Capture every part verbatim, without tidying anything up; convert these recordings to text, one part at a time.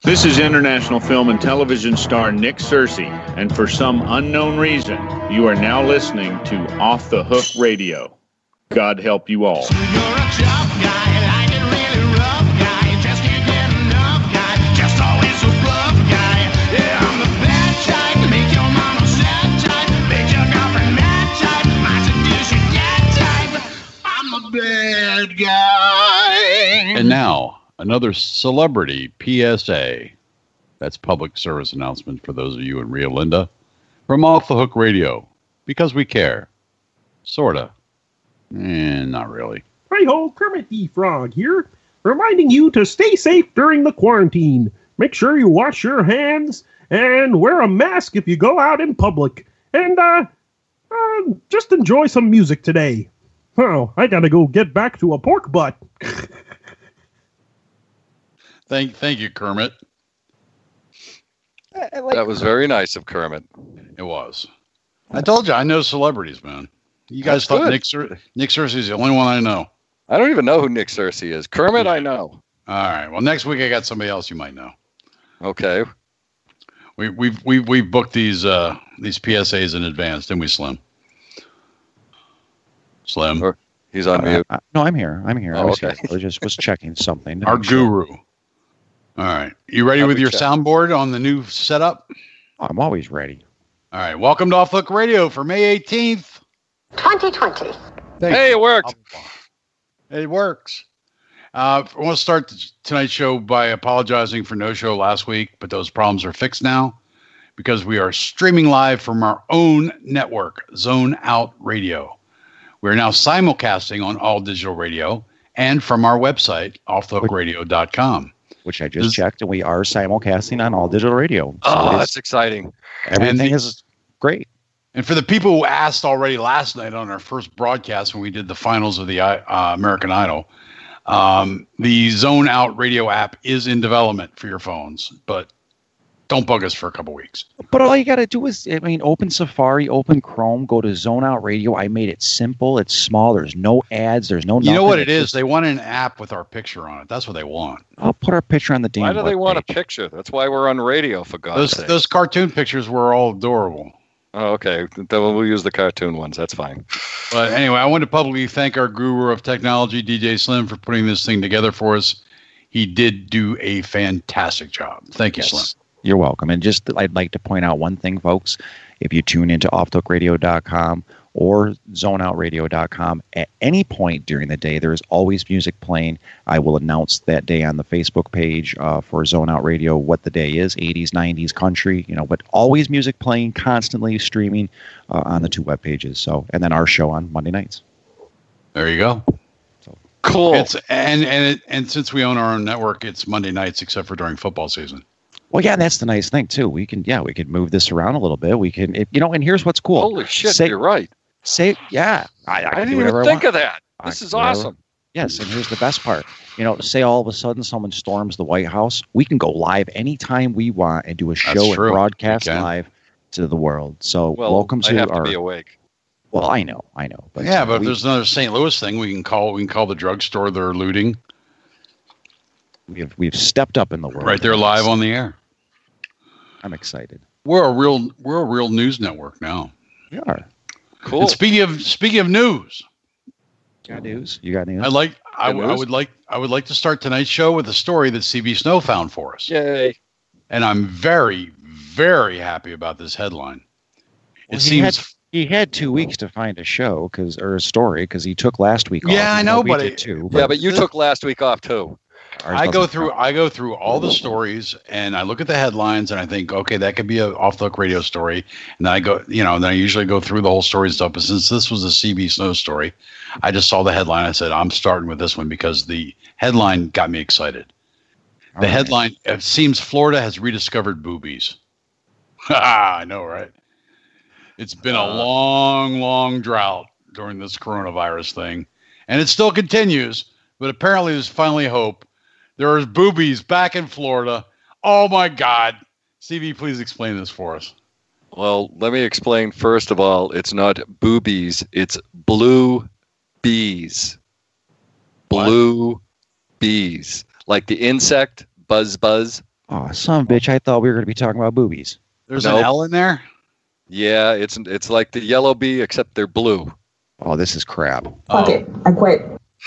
This is international film and television star Nick Searcy, and for some unknown reason, you are now listening to Off the Hook Radio. God help you all. You're a tough guy, like it really rough guy. You just can't get enough guy, just always a rough guy. Yeah, I'm the bad type, make your mama sad type, make your girlfriend mad type, might seduce your dad type. I'm the bad guy. And now, another celebrity P S A. That's public service announcement for those of you in Rio Linda. From Off the Hook Radio. Because we care. Sorta. Eh, not really. Hi-ho, Kermit the Frog here, reminding you to stay safe during the quarantine. Make sure you wash your hands and wear a mask if you go out in public. And, uh, uh just enjoy some music today. Oh, I gotta go get back to a pork butt. Thank, thank you, Kermit. Like, that was very nice of Kermit. It was. I told you, I know celebrities, man. You guys That's thought good. Nick, Cer- Nick Searcy is the only one I know. I don't even know who Nick Searcy is. Kermit, I know. All right. Well, next week I got somebody else you might know. Okay. We we've we we booked these uh these P S As in advance, didn't we, Slim? Slim. Or, he's on Uh, mute. uh, no, I'm here. I'm here. I Oh, was, okay. I just was checking something. Our guru. All right. You ready I'll with be your checking. soundboard on the new setup? I'm always ready. All right. Welcome to Off Hook Radio for May eighteenth. twenty twenty. Thank Hey, you. it worked. It works. Uh, I want to start t- tonight's show by apologizing for no show last week, but those problems are fixed now because we are streaming live from our own network, Zone Out Radio. We're now simulcasting on all digital radio and from our website, off the hook radio dot com. Which I just This- checked, and we are simulcasting on all digital radio. So Oh, it is- that's exciting. everything and the- is great. And for the people who asked already last night on our first broadcast when we did the finals of the uh, American Idol, um, the Zone Out Radio app is in development for your phones, but don't bug us for a couple weeks. But all you got to do is, I mean, open Safari, open Chrome, go to Zone Out Radio. I made it simple. It's small. There's no ads. There's no You know nothing. what it It's is? just- They want an app with our picture on it. That's what they want. I'll put our picture on the damn Why do they want a webpage. picture? That's why we're on radio, for God's Those sake. those cartoon pictures were all adorable. Oh, okay. Then we'll use the cartoon ones. That's fine. But anyway, I want to publicly thank our guru of technology, D J Slim, for putting this thing together for us. He did do a fantastic job. Thank you, Yes. Slim. You're welcome. And just I'd like to point out one thing, folks. If you tune into off the hook radio dot com or zone out radio dot com at any point during the day, there is always music playing. I will announce that day on the Facebook page uh, for Zone Out Radio what the day is, eighties, nineties, country, you know, but always music playing, constantly streaming uh, on the two web pages. So, and then our show on Monday nights. There you go. Cool. It's and and it, and since we own our own network, it's Monday nights except for during football season. Well, yeah, that's the nice thing too. We can, yeah, we can move this around a little bit. We can, it, you know, and here's what's cool. Holy shit, Say- you're right. Say, yeah, I, I, I can didn't do even whatever I think want. of that. I This can is do whatever- awesome. Yes, and here's the best part. You know, say all of a sudden someone storms the White House, we can go live anytime we want and do a show and true. broadcast You can. live to the world. So Well, welcome I to have our. to be awake. Well, I know, I know, but Yeah, uh, but if we, there's another Saint Louis thing, we can call we can call the drugstore they're looting we've we've stepped up in the world. right there live on the air. I'm excited. We're a real we're a real news network now. We are. Cool. And speaking of speaking of news, You got news? You got news? I like I, Good I news? would like I would like to start tonight's show with a story that C B Snow found for us. Yay. And I'm very, very happy about this headline. It Well, he seems had, he had two weeks to find a show because or a story because he took last week off. Yeah, I You know, we but did it- too. Yeah, but you took last week off, too. ours I go doesn't through count. I go through all the stories and I look at the headlines and I think, okay, that could be a off the hook radio story. And then I go, you know, then I usually go through the whole story and stuff. But since this was a C B Snow story, I just saw the headline. I said, I'm starting with this one because the headline got me excited. All The right. headline, it seems Florida has rediscovered boobies. I know, right? It's been a Uh. long, long drought during this coronavirus thing. And it still continues, but apparently there's finally hope. There are boobies back in Florida. Oh, my God. C B, please explain this for us. Well, let me explain. First of all, it's not boobies. It's blue bees. Blue bees. Like the insect, buzz, buzz. Oh, son of a bitch! I thought we were going to be talking about boobies. There's Nope. an L in there? Yeah, it's it's like the yellow bee, except they're blue. Oh, this is crap. Fuck Oh. it. I quit.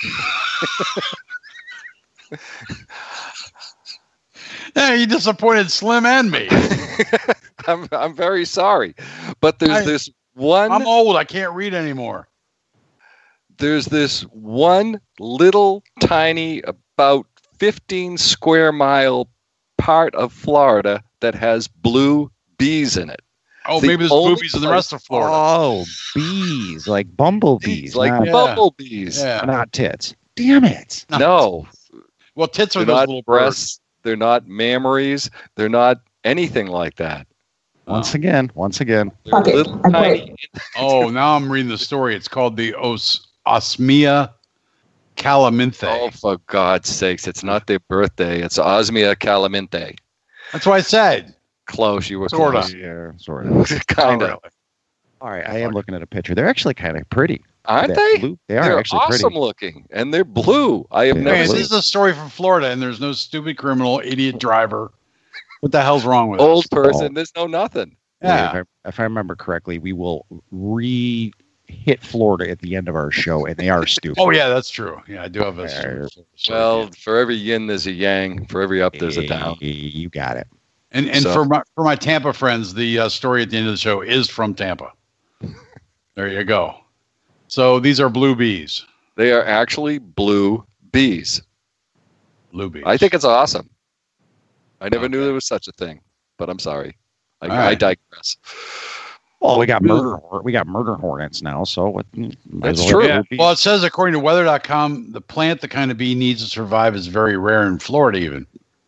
Hey, you disappointed Slim and me. I'm I'm very sorry, but there's I- this one. I'm old. I can't read anymore. There's this one little tiny, about fifteen square mile part of Florida that has blue bees in it. Oh, The maybe there's only boobies in the place- rest of Florida. Oh, bees, like bumblebees, like not, Yeah. bumblebees. Yeah. not tits. Damn it! No, Well, tits are they're those not little birds. breasts. They're not mammaries. They're not anything like that. Once again, once again. They're Fuck it. little I tiny. Oh, now I'm reading the story. It's called the Os- Osmia calaminthe. Oh, for God's sakes! It's not their birthday. It's Osmia calaminthe. That's what I said. Close. You were Sorta. close. Yeah, sort of. kind Oh, of. really? All right, I am looking at a picture. They're actually kind of pretty. Aren't That they? blue- They are They're actually awesome pretty. looking, and they're blue. I have Yeah. never Man, seen this is a story from Florida, and there's no stupid criminal, idiot driver. What the hell's wrong with old us? person. There's no nothing. Yeah. If I, if I remember correctly, we will re hit Florida at the end of our show, and they are stupid. Oh, yeah, that's true. Yeah, I do have a. Yeah. Well, for every yin, there's a yang. For every up, there's a down. Hey, you got it. and and so- for my for my Tampa friends, the uh, story at the end of the show is from Tampa. There you go. So these are blue bees. They are actually blue bees. Blue bees. I think it's awesome. I never knew Okay. there was such a thing, but I'm sorry. I, All I right. digress. Well, we got Really? murder. hor- We got murder hornets now. So what? might That's as well true. have Yeah. blue bees. Well, it says according to weather dot com, the plant the kind of bee needs to survive is very rare in Florida, even.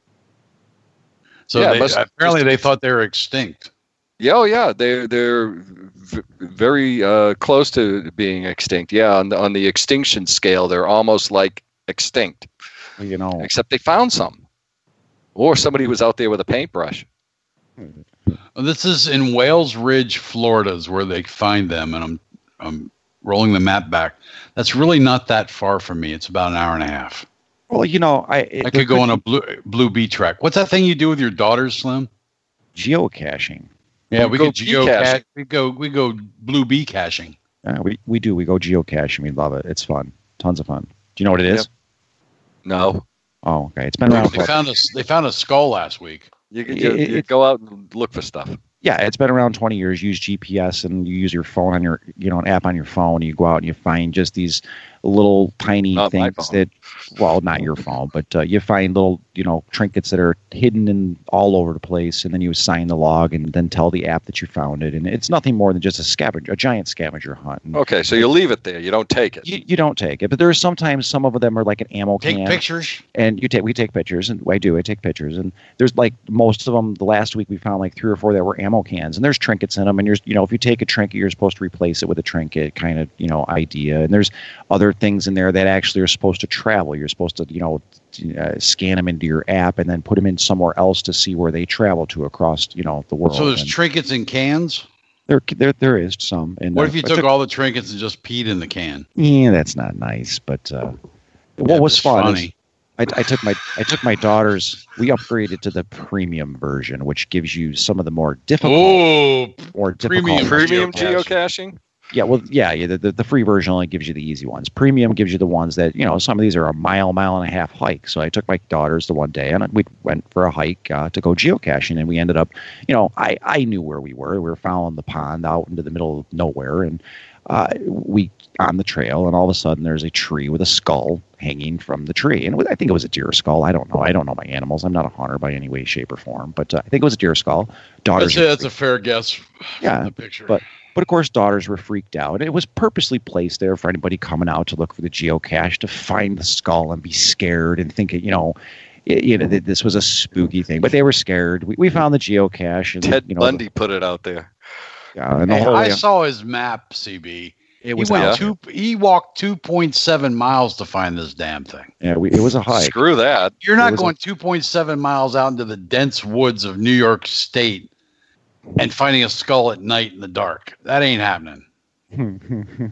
So Yeah, it they, must- apparently they thought they were extinct. Yeah, oh yeah, they're they're v- very uh, close to being extinct. Yeah, on the on the extinction scale, they're almost like extinct. you know, Except they found some, or somebody was out there with a paintbrush. Well, this is in Wales Ridge, Florida, is where they find them, and I'm I'm rolling the map back. That's really not that far from me. It's about an hour and a half. well, you know, I it, I could go on a blue blue bee track. What's that thing you do with your daughters, Slim? geocaching. Yeah, We we go could bee geocache. caching. We go we go blue bee caching. Uh, we we do. We go geocaching. We love it. It's fun. Tons of fun. Do you know what it is? Yep. No, Oh, okay. It's been around They for found a they found a skull last week. you can It- you, you it- go out and look for stuff. yeah, it's been around twenty years. Use G P S and you use your phone on your, you know, an app on your phone. You go out and you find just these little tiny Not my things phone. that, well, not your phone, but uh, you find little, you know, trinkets that are hidden in all over the place, and then you assign the log and then tell the app that you found it. And it's nothing more than just a scavenger, a giant scavenger hunt. And Okay, so you leave it there. You don't take it. you, you don't take it, but there are sometimes some of them are like an ammo Take can. pictures. And you take we take pictures, and I do. I take pictures, and there's like most of them. The last week we found like three or four that were ammo cans, and there's trinkets in them. And you're you know if you take a trinket, you're supposed to replace it with a trinket kind of you know idea. And there's other things in there that actually are supposed to travel. You're supposed to you know uh, scan them into your app and then put them in somewhere else to see where they travel to across you know the world. So there's And trinkets in cans. there there there is some. And What uh, if you I took all the trinkets and just peed in the can? Yeah, that's not nice. But uh, Yeah, what was it's fun? is- funny. I, I took my I took my daughters. We upgraded to the premium version, which gives you some of the more difficult, Oh, more difficult. premium. Premium Geocaching. geocaching. Yeah, well, yeah, yeah. The, the, the free version only gives you the easy ones. Premium gives you the ones that you know. Some of these are a mile, mile and a half hike. So I took my daughters the one day, and we went for a hike uh, to go geocaching, and we ended up, you know, I I knew where we were. We were following the pond out into the middle of nowhere, and uh, we on the trail, and all of a sudden there's a tree with a skull hanging from the tree, and it was, I think it was a deer skull. I don't know. I don't know my animals. I'm not a hunter by any way, shape, or form, but uh, I think it was a deer skull. Daughters, that's a, that's a fair guess. Yeah, from the picture. but- But of course, daughters were freaked out. It was purposely placed there for anybody coming out to look for the geocache to find the skull and be scared and think, you know, it, you know, that this was a spooky thing. But they were scared. We, we found the geocache, and Ted you know, Bundy put it out there. The, yeah, and the Hey, whole I way- saw his map, C B. it He was went out two. He walked two point seven miles to find this damn thing. there. Yeah, we, it was a hike. Screw that. You're It not was going two point seven miles out into the dense woods of New York State and finding a skull at night in the dark. That ain't happening.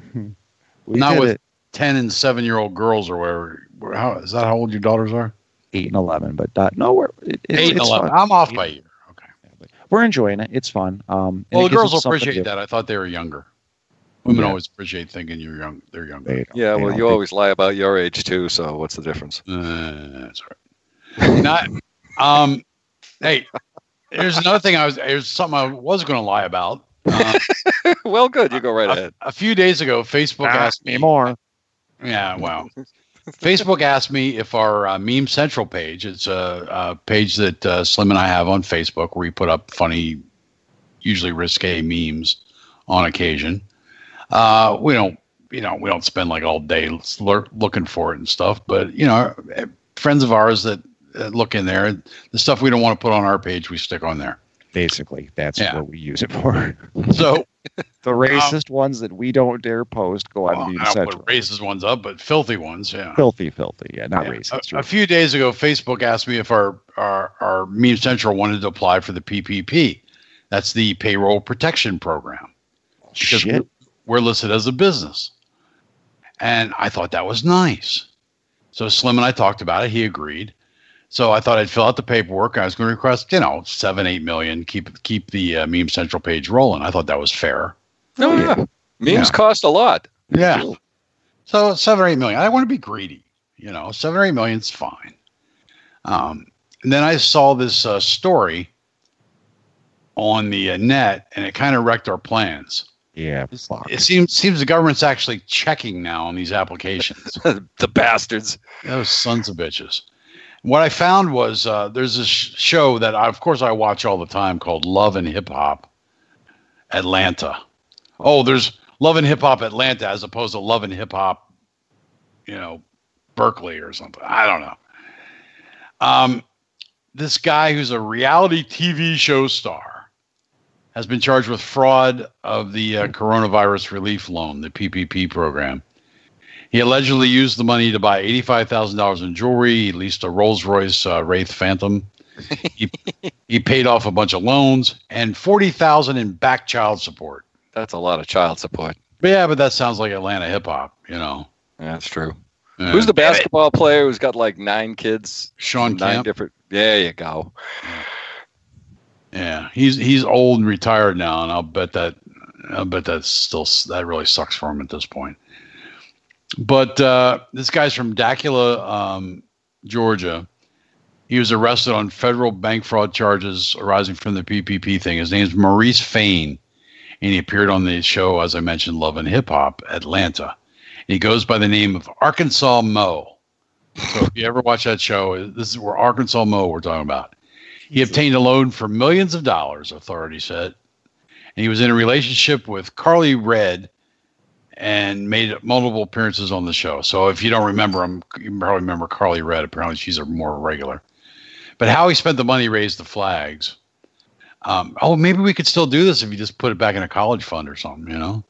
we Not did with it. ten and seven year old girls or whatever. How is that? How old your daughters are? eight and eleven, but uh, no, we're it, it, Eight and it's eleven. fun. I'm off by a year. Okay. We're enjoying it. It's fun. Um, and Well, it the gives girls will us something to appreciate do. that. I thought they were younger. Women Yeah. always appreciate thinking you're young. They're younger. They- Yeah, they well, don't you think- always lie about your age too. So what's the difference? Uh, that's all right. Not, um, hey, here's another thing. I was here's something I was going to lie about. Uh, Well, good. You go right ahead. a few days ago, Facebook asked me. more. Yeah, wow. Facebook asked me if our uh, Meme Central page, it's a, a page that uh, Slim and I have on Facebook where we put up funny, usually risque memes on occasion. Uh, we don't, you know, we don't spend like all day lur- looking for it and stuff, but, you know, friends of ours that uh, look in there, the stuff we don't want to put on our page, we stick on there. Basically, that's Yeah. what we use it for. So, The racist ones that we don't dare post go on well, Meme I don't Central. put racist ones up, but filthy ones, yeah. Filthy, filthy. Yeah, not Yeah. racist. A, a few days ago, Facebook asked me if our, our, our Meme Central wanted to apply for the P P P. That's the Payroll Protection Program. Because Shit. we're listed as a business. And I thought that was nice. So Slim and I talked about it. He agreed. So I thought I'd fill out the paperwork. I was going to request, you know, seven, eight million, keep keep the uh, Meme Central page rolling. I thought that was fair. No, yeah. Memes Yeah. cost a lot. Yeah. So seven or eight million. I want to be greedy. You know, seven or eight million is fine. Um, and then I saw this uh, story on the uh, net, and it kind of wrecked our plans. Yeah, fuck. It seems seems the government's actually checking now on these applications. The bastards. Those sons of bitches. What I found was uh, there's this sh- show that, I, of course, I watch all the time called Love and Hip Hop Atlanta. Oh, there's Love and Hip Hop Atlanta as opposed to Love and Hip Hop, you know, Berkeley or something. I don't know. Um, this guy who's a reality T V show star has been charged with fraud of the uh, coronavirus relief loan, the P P P program. He allegedly used the money to buy eighty-five thousand dollars in jewelry. He leased a Rolls-Royce uh, Wraith Phantom. He, he paid off a bunch of loans and forty thousand dollars in back child support. That's a lot of child support. But yeah, but that sounds like Atlanta hip hop, you know. Yeah, that's true. Yeah. Who's the basketball player who's got like nine kids? Sean Nine Kemp? different. There you go. Yeah, he's he's old and retired now, and I'll bet that I'll bet that's still that really sucks for him at this point. But uh, this guy's from Dacula, um, Georgia. He was arrested on federal bank fraud charges arising from the P P P thing. His name's Maurice Fain, and he appeared on the show, as I mentioned, Love and Hip Hop Atlanta. He goes by the name of Arkansas Mo. So if you ever watch that show, this is where Arkansas Mo we're talking about. He obtained a loan for millions of dollars, authorities said. And he was in a relationship with Carly Red and made multiple appearances on the show. So if you don't remember him, you probably remember Carly Red. Apparently she's a more regular. But how he spent the money raised the flags. Um, oh, maybe we could still do this if you just put it back in a college fund or something, you know?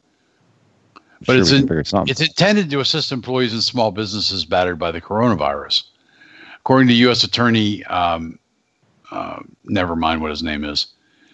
But Sure, it's we can in, figure something. it's intended to assist employees and small businesses battered by the coronavirus. According to U S Attorney, um, uh, never mind what his name is,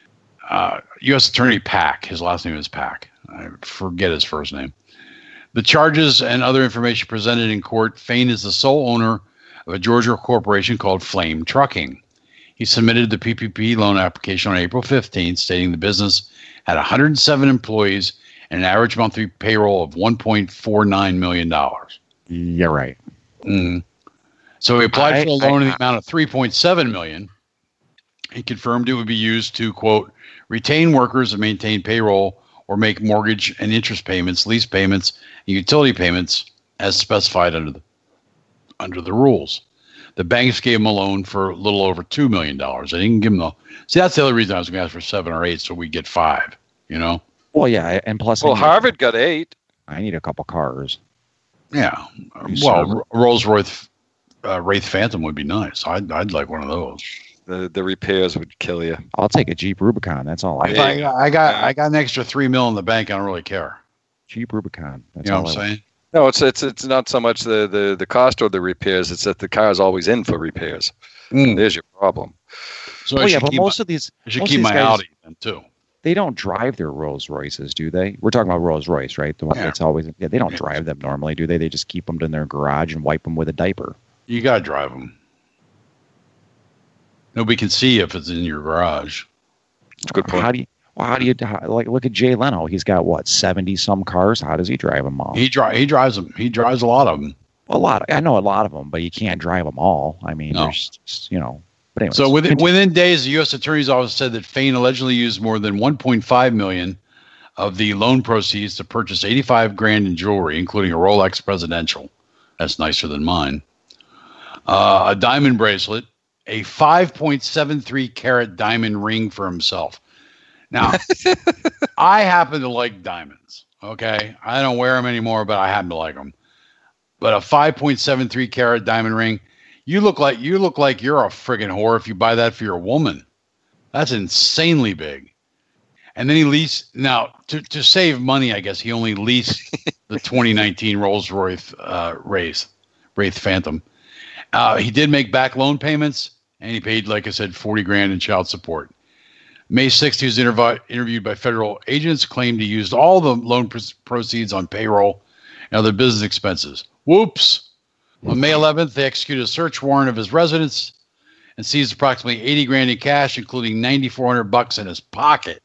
uh, U S Attorney Pack, his last name is Pack. I forget his first name. The charges and other information presented in court, Fain is the sole owner of a Georgia corporation called Flame Trucking. He submitted the P P P loan application on April fifteenth, stating the business had one hundred seven employees and an average monthly payroll of one point four nine million dollars. You're right. Mm. So he applied I- for a loan I- in the amount of three point seven million dollars. He confirmed it would be used to, quote, retain workers and maintain payroll or make mortgage and interest payments, lease payments, and utility payments as specified under the under the rules. The banks gave him a loan for a little over two million dollars. They didn't give him the... See, that's the other reason I was going to ask for seven or eight, so we get five, you know? Well, yeah, and plus, I Well, need- Harvard got eight. I need a couple cars. Yeah. You Well, serve- Rolls Royce uh, Wraith Phantom would be nice. I'd, I'd like one of those. The the repairs would kill you. I'll take a Jeep Rubicon. That's all I If want. I, I got I got an extra three mil in the bank. I don't really care. Jeep Rubicon. That's You know all what I'm I want. saying? No, it's it's it's not so much the, the, the cost or the repairs. It's that the car's always in for repairs. Mm. There's your problem. So Well, I yeah, should but keep, most my, of these, I should most keep of my these guys, Audi then too. they don't drive their Rolls Royces, do they? We're talking about Rolls Royce, right? The one Yeah. that's always, yeah, they don't Yeah. drive them normally, do they? They just keep them in their garage and wipe them with a diaper. You gotta drive them. Nobody can see if it's in your garage. That's a good point. How do you? Well, how do you how, like look at Jay Leno? He's got what seventy some cars. How does he drive them all? He dri- he drives them. He drives a lot of them. A lot. I know a lot of them, but you can't drive them all. I mean, No. there's just, you know. But anyway. So within within days, the U S Attorney's Office said that Fain allegedly used more than one point five million of the loan proceeds to purchase eighty-five grand in jewelry, including a Rolex Presidential. That's nicer than mine. Uh, a diamond bracelet, a five point seven three carat diamond ring for himself. Now, I happen to like diamonds. Okay, I don't wear them anymore, but I happen to like them. But a five point seven three carat diamond ring, you look like you look like you're a friggin' whore if you buy that for your woman. That's insanely big. And then he leased. Now, to, to save money, I guess he only leased the twenty nineteen Rolls Royce uh, Wraith, Wraith Phantom. Uh, he did make back loan payments, and he paid, like I said, forty grand in child support. May sixth, he was interv- interviewed by federal agents, claimed he used all the loan pr- proceeds on payroll and other business expenses. Whoops. On May eleventh, they executed a search warrant of his residence and seized approximately eighty grand in cash, including ninety-four hundred bucks in his pocket.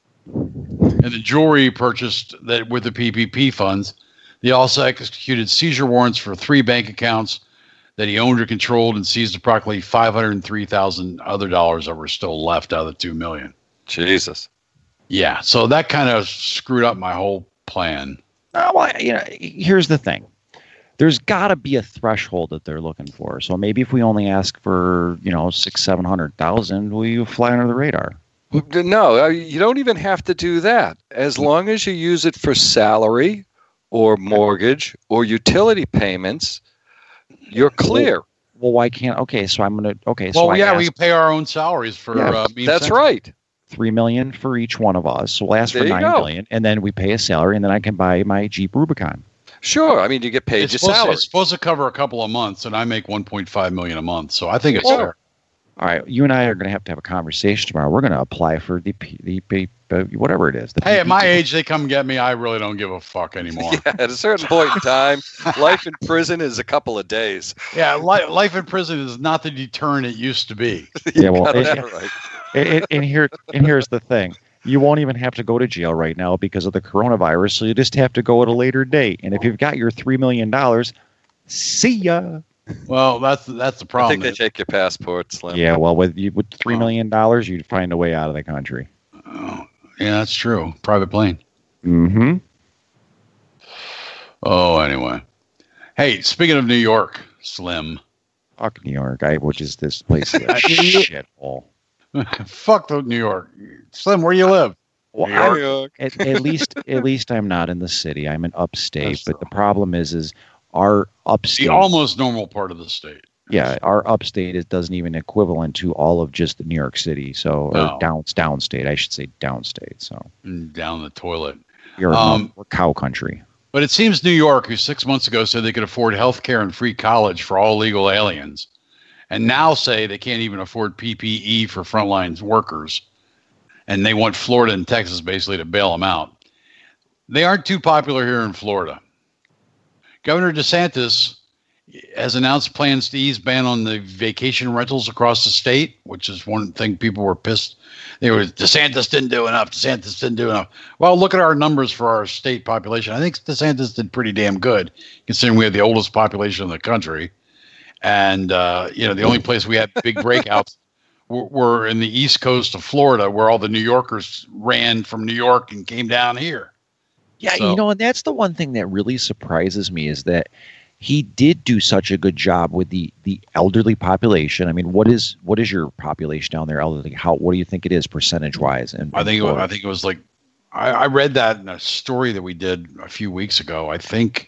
And the jewelry he purchased that with the P P P funds. They also executed seizure warrants for three bank accounts that he owned or controlled and seized approximately five hundred three thousand other dollars that were still left out of the two million. Jesus. Yeah, so that kind of screwed up my whole plan. Uh, well, you know, here's the thing. There's got to be a threshold that they're looking for. So maybe if we only ask for, you know, six, seven hundred thousand, will you fly under the radar? No, you don't even have to do that. As long as you use it for salary or mortgage or utility payments, you're clear. Well, well why can't? Okay, so I'm gonna. Okay, so Well, I yeah, asked we pay our own salaries for. Yeah, uh, Meme That's Central. right. three million for each one of us. So we'll ask There for you nine go. million, and then we pay a salary, and then I can buy my Jeep Rubicon. Sure. I mean, you get paid It's your supposed, to, salary. it's supposed to cover a couple of months, and I make one point five million a month, so I think it's Well, fair. All right, you and I are going to have to have a conversation tomorrow. We're going to apply for the P, the P, uh, whatever it is. The Hey, P at my P P. age, they come get me. I really don't give a fuck anymore. Yeah, at a certain point in time, life in prison is a couple of days. Yeah, li- life in prison is not the deterrent it used to be. Yeah, well, Got it- that right. and, and- and here and here's the thing: you won't even have to go to jail right now because of the coronavirus. So you just have to go at a later date. And if you've got your three million dollars, see ya. Well, that's that's the I problem. think they take your passport, Slim. Yeah, well, with you with three million dollars, you'd find a way out of the country. Oh, yeah, that's true. Private plane. Mm-hmm. Oh, anyway. Hey, speaking of New York, Slim. Fuck New York, I which is this place is a shithole. Fuck the New York. Slim, where do you live? Well, New I- York. at, at least at least I'm not in the city. I'm in upstate, That's but true. the problem is is our upstate. The almost normal part of the state. Yeah, our upstate is doesn't even equivalent to all of just New York City. So or No. down downstate, I should say downstate. So And down the toilet. you're Um, we're cow country. But it seems New York, who six months ago said they could afford health care and free college for all illegal aliens, and now say they can't even afford P P E for frontline workers, and they want Florida and Texas basically to bail them out. They aren't too popular here in Florida. Governor DeSantis has announced plans to ease ban on the vacation rentals across the state, which is one thing people were pissed. They were, DeSantis didn't do enough. DeSantis didn't do enough. Well, look at our numbers for our state population. I think DeSantis did pretty damn good, considering we have the oldest population in the country. And, uh, you know, the only place we had big breakouts were, were in the east coast of Florida, where all the New Yorkers ran from New York and came down here. Yeah, So- you know, and that's the one thing that really surprises me is that he did do such a good job with the the elderly population. I mean, what is what is your population down there elderly? How what do you think it is percentage wise? And I think it was, I think it was like I, I read that in a story that we did a few weeks ago. I think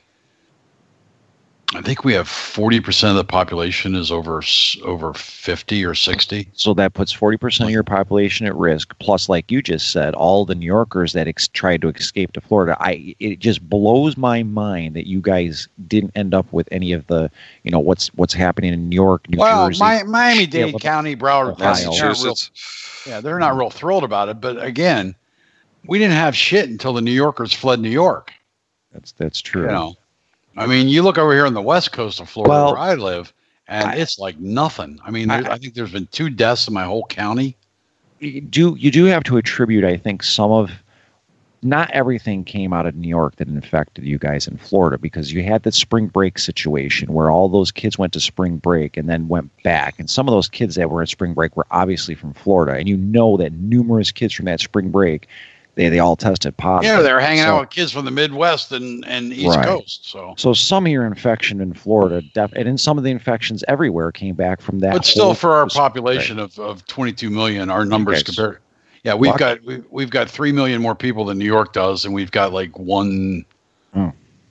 I think we have forty percent of the population is over s- over fifty or sixty. so that puts forty percent of your population at risk. Plus, like you just said, all the New Yorkers that ex- tried to escape to Florida. I it just blows my mind that you guys didn't end up with any of the you know what's what's happening in New York, New Well, Jersey. Mi- Miami-Dade Yeah, County, Broward, Ohio. County, they're not real- Massachusetts. yeah, they're not real thrilled about it. But again, we didn't have shit until the New Yorkers fled New York. That's that's true. You know, I mean, you look over here on the west coast of Florida Well- where I live, and I- it's like nothing. I mean, there's- I- I think there's been two deaths in my whole county. You do you do have to attribute, I think, some of not everything came out of New York that infected you guys in Florida, because you had that spring break situation where all those kids went to spring break and then went back. And some of those kids that were at spring break were obviously from Florida. And you know that numerous kids from that spring break, they, they all tested positive. Yeah, they're hanging So- out with kids from the Midwest and, and East Right. Coast. So, So some of your infection in Florida, def- and in some of the infections everywhere came back from that. but still, whole for our spring break. population of, of twenty-two million, our numbers guys compare. Yeah, we've lucky. got we, we've got three million more people than New York does, and we've got like one Hmm.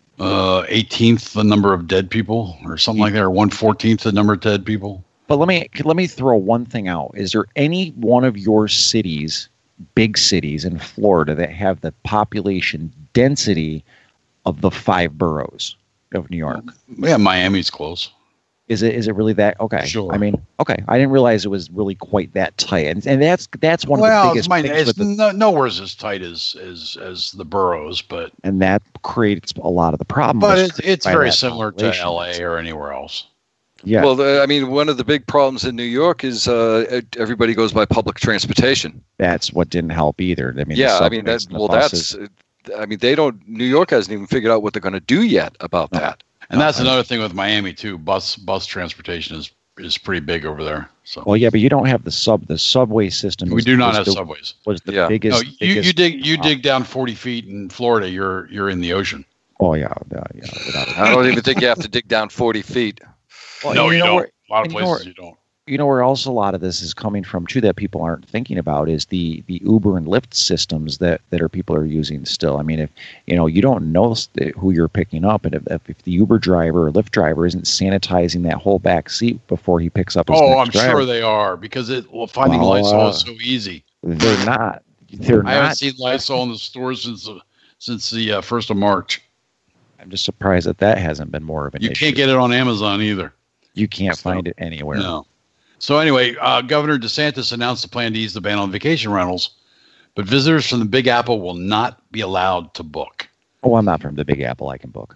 uh, eighteenth the number of dead people, or something like that, or one fourteenth the number of dead people. But let me let me throw one thing out. Is there any one of your cities, big cities in Florida, that have the population density of the five boroughs of New York? Yeah, Miami's close. Is it is it really that? Okay. Sure. I mean, okay. I didn't realize it was really quite that tight, and and that's that's one of well, the it's, biggest mine, things it's with the, no, nowhere's as tight as, as as the boroughs, but and that creates a lot of the problem. but was it's it's by very that similar to population. L A or anywhere else. Yeah. Well, the, I mean, one of the big problems in New York is uh, everybody goes by public transportation. That's what didn't help either. I mean, the Yeah, I mean, subways that's and the well, buses. that's. uh, I mean, they don't. New York hasn't even figured out what they're going to do yet about No. that. And that's I- another thing with Miami too. Bus bus transportation is is pretty big over there. So Well, yeah, but you don't have the sub. The subway system. we was- do not was have the, subways. Was the Yeah. biggest. No, you, biggest you dig you uh, dig down forty feet in Florida, you're you're in the ocean. Oh yeah, yeah, yeah. Without a I don't even think you have to dig down forty feet. Well, no, and you, know don't. where- a lot of and you know places where- you don't. you know where else a lot of this is coming from too that people aren't thinking about is the the Uber and Lyft systems that that are people are using still. I mean, if you know you don't know st- who you're picking up, and if, if, if the Uber driver or Lyft driver isn't sanitizing that whole back seat before he picks up his Oh, next I'm driver, sure they are because it well, finding Well, Lysol uh, is so easy. they're not. They're I haven't not. seen Lysol in the stores since the, since the uh, first of March. I'm just surprised that that hasn't been more of an You issue. can't get it on Amazon either. You can't So, find it anywhere. No. So anyway, uh, Governor DeSantis announced a plan to ease the ban on vacation rentals, but visitors from the Big Apple will not be allowed to book. Oh, I'm not from the Big Apple. I can book.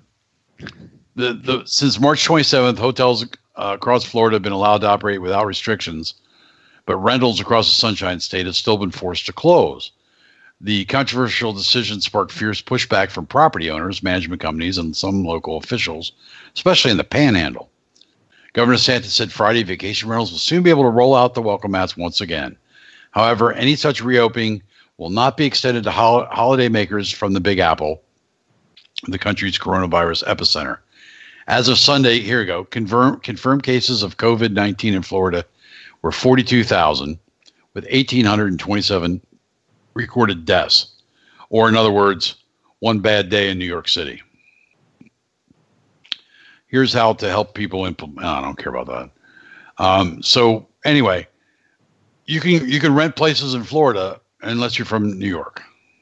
The the since March twenty-seventh, hotels uh, across Florida have been allowed to operate without restrictions, but rentals across the Sunshine State have still been forced to close. The controversial decision sparked fierce pushback from property owners, management companies, and some local officials, especially in the Panhandle. Governor DeSantis said Friday vacation rentals will soon be able to roll out the welcome mats once again. However, any such reopening will not be extended to hol- holiday makers from the Big Apple, the country's coronavirus epicenter. As of Sunday, here we go, confirm, confirmed cases of COVID nineteen in Florida were forty-two thousand, with one thousand eight hundred twenty-seven recorded deaths. Or in other words, one bad day in New York City. Here's how to help people implement. I don't care about that. Um, so anyway, you can you can rent places in Florida unless you're from New York.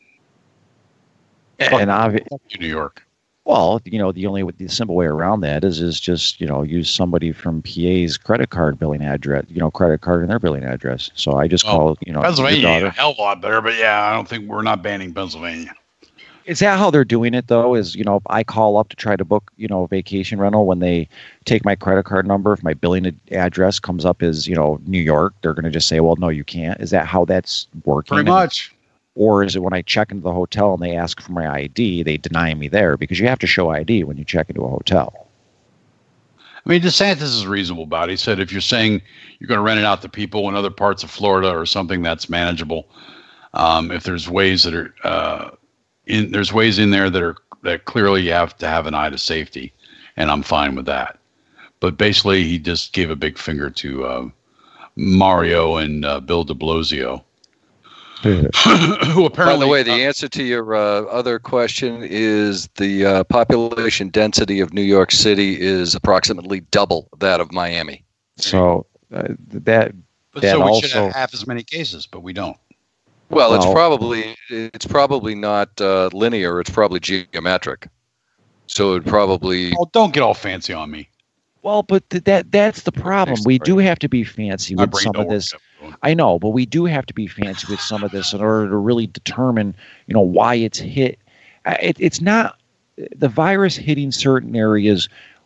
And obvi- Fuck you, New York. well, you know, the only the simple way around that is is just you know use somebody from P A's credit card billing address, you know, credit card in their billing address. So I just Well, call you know your Pennsylvania, daughter. a hell of a lot better, but yeah, I don't think we're not banning Pennsylvania. Is that how they're doing it though? Is you know, if I call up to try to book you know a vacation rental, when they take my credit card number, if my billing ad- address comes up as you know New York, they're going to just say, well, no, you can't. Is that how that's working? Pretty And- much. Or is it when I check into the hotel and they ask for my I D, they deny me there because you have to show I D when you check into a hotel? I mean, DeSantis is reasonable about it. He said if you're saying you're going to rent it out to people in other parts of Florida or something that's manageable, um, if there's ways that are uh, in there's ways in there that are that clearly you have to have an eye to safety, and I'm fine with that. But basically, he just gave a big finger to uh, Mario and uh, Bill de Blasio, who apparently. By the way, the uh, answer to your uh, other question is the uh, population density of New York City is approximately double that of Miami. So uh, that but that so we also should have half as many cases, but we don't. Well, it's Well- probably it's probably not uh, linear. It's probably geometric. So it probably Oh, don't get all fancy on me. well, but th- that that's the problem. We do have to be fancy My with brain some don't of work this. that way. I know, but we do have to be fancy with some of this in order to really determine, you know, why it's hit. Uh, It, it's not the virus hitting certain areas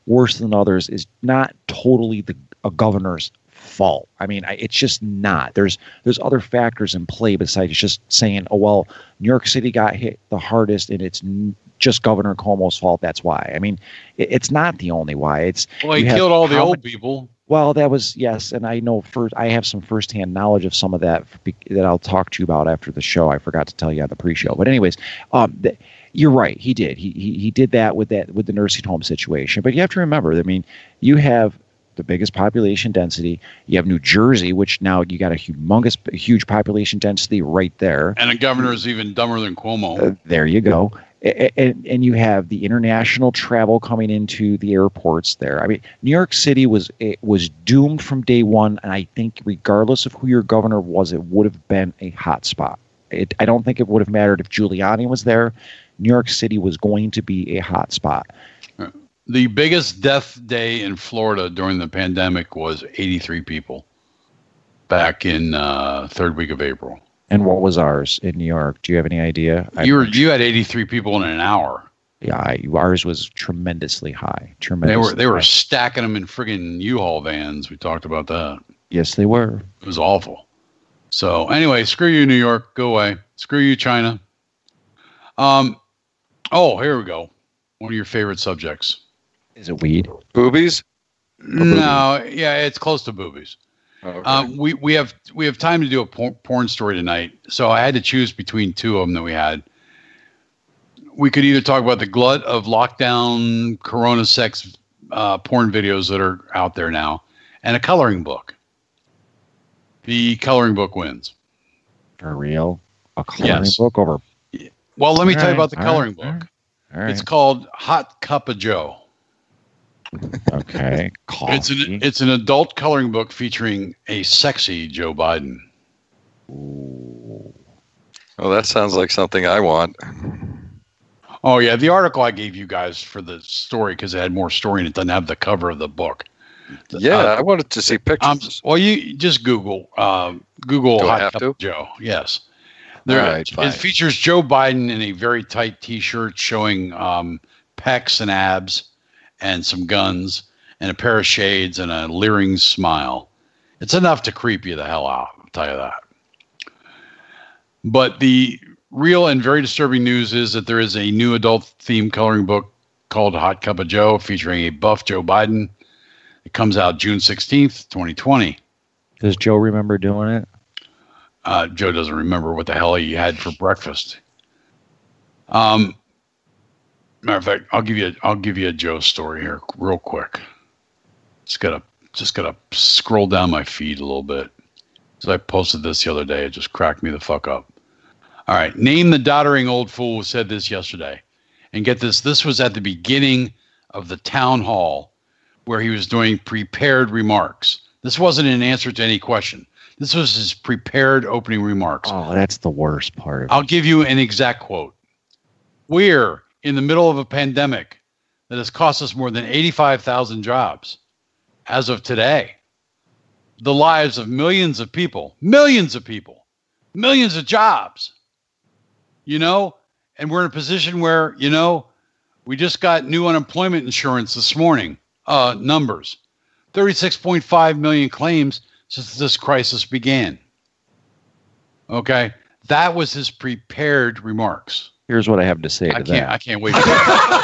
worse than others is not totally the a governor's fault. I mean, I, it's just not. There's there's other factors in play besides just saying, oh, well, New York City got hit the hardest and it's n- just Governor Cuomo's fault. That's why. I mean, it, it's not the only why. It's Well, he you have killed all the how old many- people. Well, that was, yes, and I know first, I have some firsthand knowledge of some of that be- that I'll talk to you about after the show. I forgot to tell you on the pre-show, but anyways, um, th- you're right. He did. He, he he did that with that with the nursing home situation. But you have to remember, I mean, you have the biggest population density. You have New Jersey, which now you got a humongous, huge population density right there. And the governor is even dumber than Cuomo. Uh, there you go. A- And, and you have the international travel coming into the airports there. I mean, New York City was it was doomed from day one, and I think regardless of who your governor was, it would have been a hot spot. It, I don't think it would have mattered if Giuliani was there. New York City was going to be a hot spot. The biggest death day in Florida during the pandemic was eighty-three people back in uh, third week of April. And what was ours in New York? Do you have any idea? I- You were you had eighty-three people in an hour. yeah, I, ours was tremendously high. They Tremendously were they were high. stacking them in friggin' U-Haul vans. We talked about that. Yes, they were. It was awful. So anyway, screw you, New York. Go away. Screw you, China. Um. Oh, here we go. One of your favorite subjects. Is it weed? Boobies? No, yeah, it's close to boobies. Okay. Um, we we have we have time to do a por- porn story tonight, so I had to choose between two of them that we had. We could either talk about the glut of lockdown Corona sex uh, porn videos that are out there now, and a coloring book. The coloring book wins. For real? A coloring Yes. book over. Well, let me All tell you right, about the all coloring right, all book. All right. It's called Hot Cup of Joe. Okay. Coffee. It's an it's an adult coloring book featuring a sexy Joe Biden. Ooh. Well, that sounds like something I want. Oh yeah, the article I gave you guys for the story because it had more story and it doesn't have the cover of the book. Yeah, Uh, I wanted to see Um, pictures. well, you just Google uh, Google Do I Hot have Cup to? of Joe. Yes, All there. right, fine. It features Joe Biden in a very tight T-shirt showing um, pecs and abs, and some guns, and a pair of shades, and a leering smile. It's enough to creep you the hell out. I'll tell you that. But the real and very disturbing news is that there is a new adult-themed coloring book called Hot Cup of Joe, featuring a buff Joe Biden. It comes out June sixteenth, twenty twenty. Does Joe remember doing it? Uh, Joe doesn't remember what the hell he had for breakfast. Um, matter of fact, I'll give you a, I'll give you a Joe story here, real quick. Just gotta just gotta scroll down my feed a little bit. So I posted this the other day. It just cracked me the fuck up. All right, name the doddering old fool who said this yesterday, and get this. This was at the beginning of the town hall where he was doing prepared remarks. This wasn't an answer to any question. This was his prepared opening remarks. Oh, that's the worst part of I'll it. give you an exact quote. We're in the middle of a pandemic that has cost us more than eighty-five thousand jobs as of today. The lives of millions of people, millions of people, millions of jobs. You know, and we're in a position where, you know, we just got new unemployment insurance this morning. Uh, numbers. thirty-six point five million claims since this crisis began. Okay, that was his prepared remarks. Here's what I have to say to I can't. that. I can't wait. For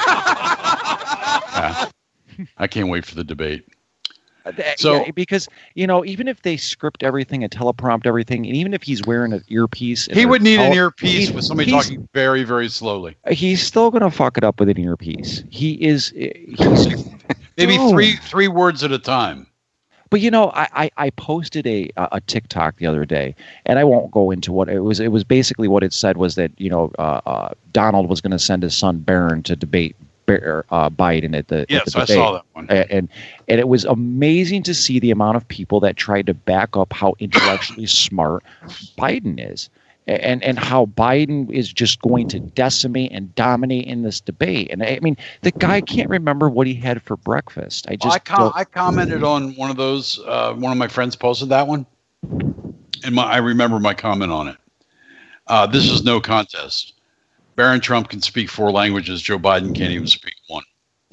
Yeah. I can't wait for the debate. Uh, th- So- yeah, because, you know, even if they script everything and teleprompt everything, and even if he's wearing an earpiece, and He they're would need an tell- earpiece he- with somebody he's- talking very, very slowly. He's still going to fuck it up with an earpiece. He is. He's. Maybe Dude. three three words at a time. But you know, I, I, I posted a a TikTok the other day, and I won't go into what it was. It was basically what it said was that, you know, uh, uh, Donald was going to send his son Barron to debate Bar- uh, Biden at the, at Yes, the I debate. saw that one. A- And and it was amazing to see the amount of people that tried to back up how intellectually smart Biden is, A- and and how Biden is just going to decimate and dominate in this debate. And I mean, the guy can't remember what he had for breakfast. I just I, com- don't- I commented on one of those. Uh, one of my friends posted that one, and my, I remember my comment on it. Uh, this is no contest. Barron Trump can speak four languages. Joe Biden can't even speak one.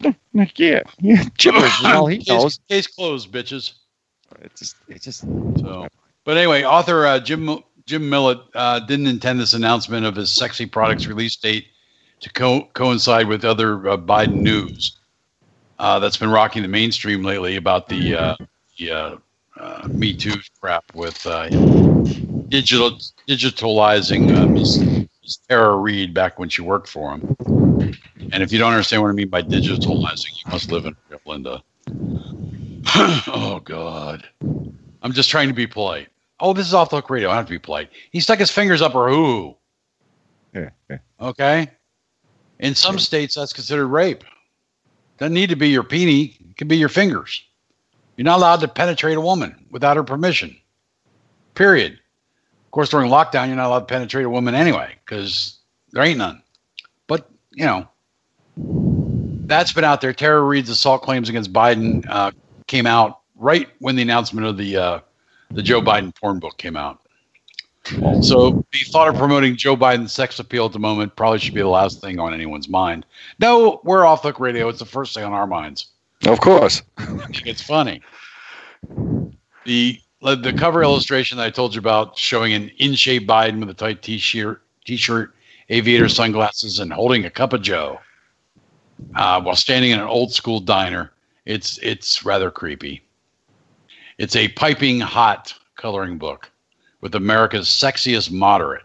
Yeah, yeah. Chippers is all he case, knows. case closed, bitches. It's just, it's just. So, but anyway, author uh, Jim Jim Millett uh, didn't intend this announcement of his sexy products release date to co- coincide with other uh, Biden news uh, that's been rocking the mainstream lately about the, uh, the uh, uh, Me Too crap with uh, digital digitalizing uh, Miss, Miss Tara Reid back when she worked for him. And if you don't understand what I mean by digitalizing, you must live in Linda. Oh, God. I'm just trying to be polite. Oh, this is Off the Hook Radio. I don't have to be polite. He stuck his fingers up her hoo-hoo. Yeah, yeah. Okay? In some states, that's considered rape. Doesn't need to be your peenie. It can be your fingers. You're not allowed to penetrate a woman without her permission. Period. Of course, during lockdown, you're not allowed to penetrate a woman anyway, because there ain't none. But, you know, that's been out there. Tara Reid's assault claims against Biden uh, came out right when the announcement of the uh, the Joe Biden porn book came out. So the thought of promoting Joe Biden's sex appeal at the moment probably should be the last thing on anyone's mind. No, we're Off the Hook Radio. It's the first thing on our minds. Of course. It's funny. The the cover illustration that I told you about showing an in-shape Biden with a tight t-shirt, t-shirt, aviator sunglasses, and holding a cup of Joe uh, while standing in an old-school diner. It's it's rather creepy. It's a piping hot coloring book with America's sexiest moderate.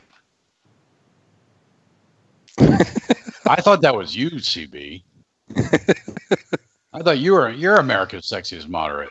I thought that was you, C B. I thought you were you're America's sexiest moderate.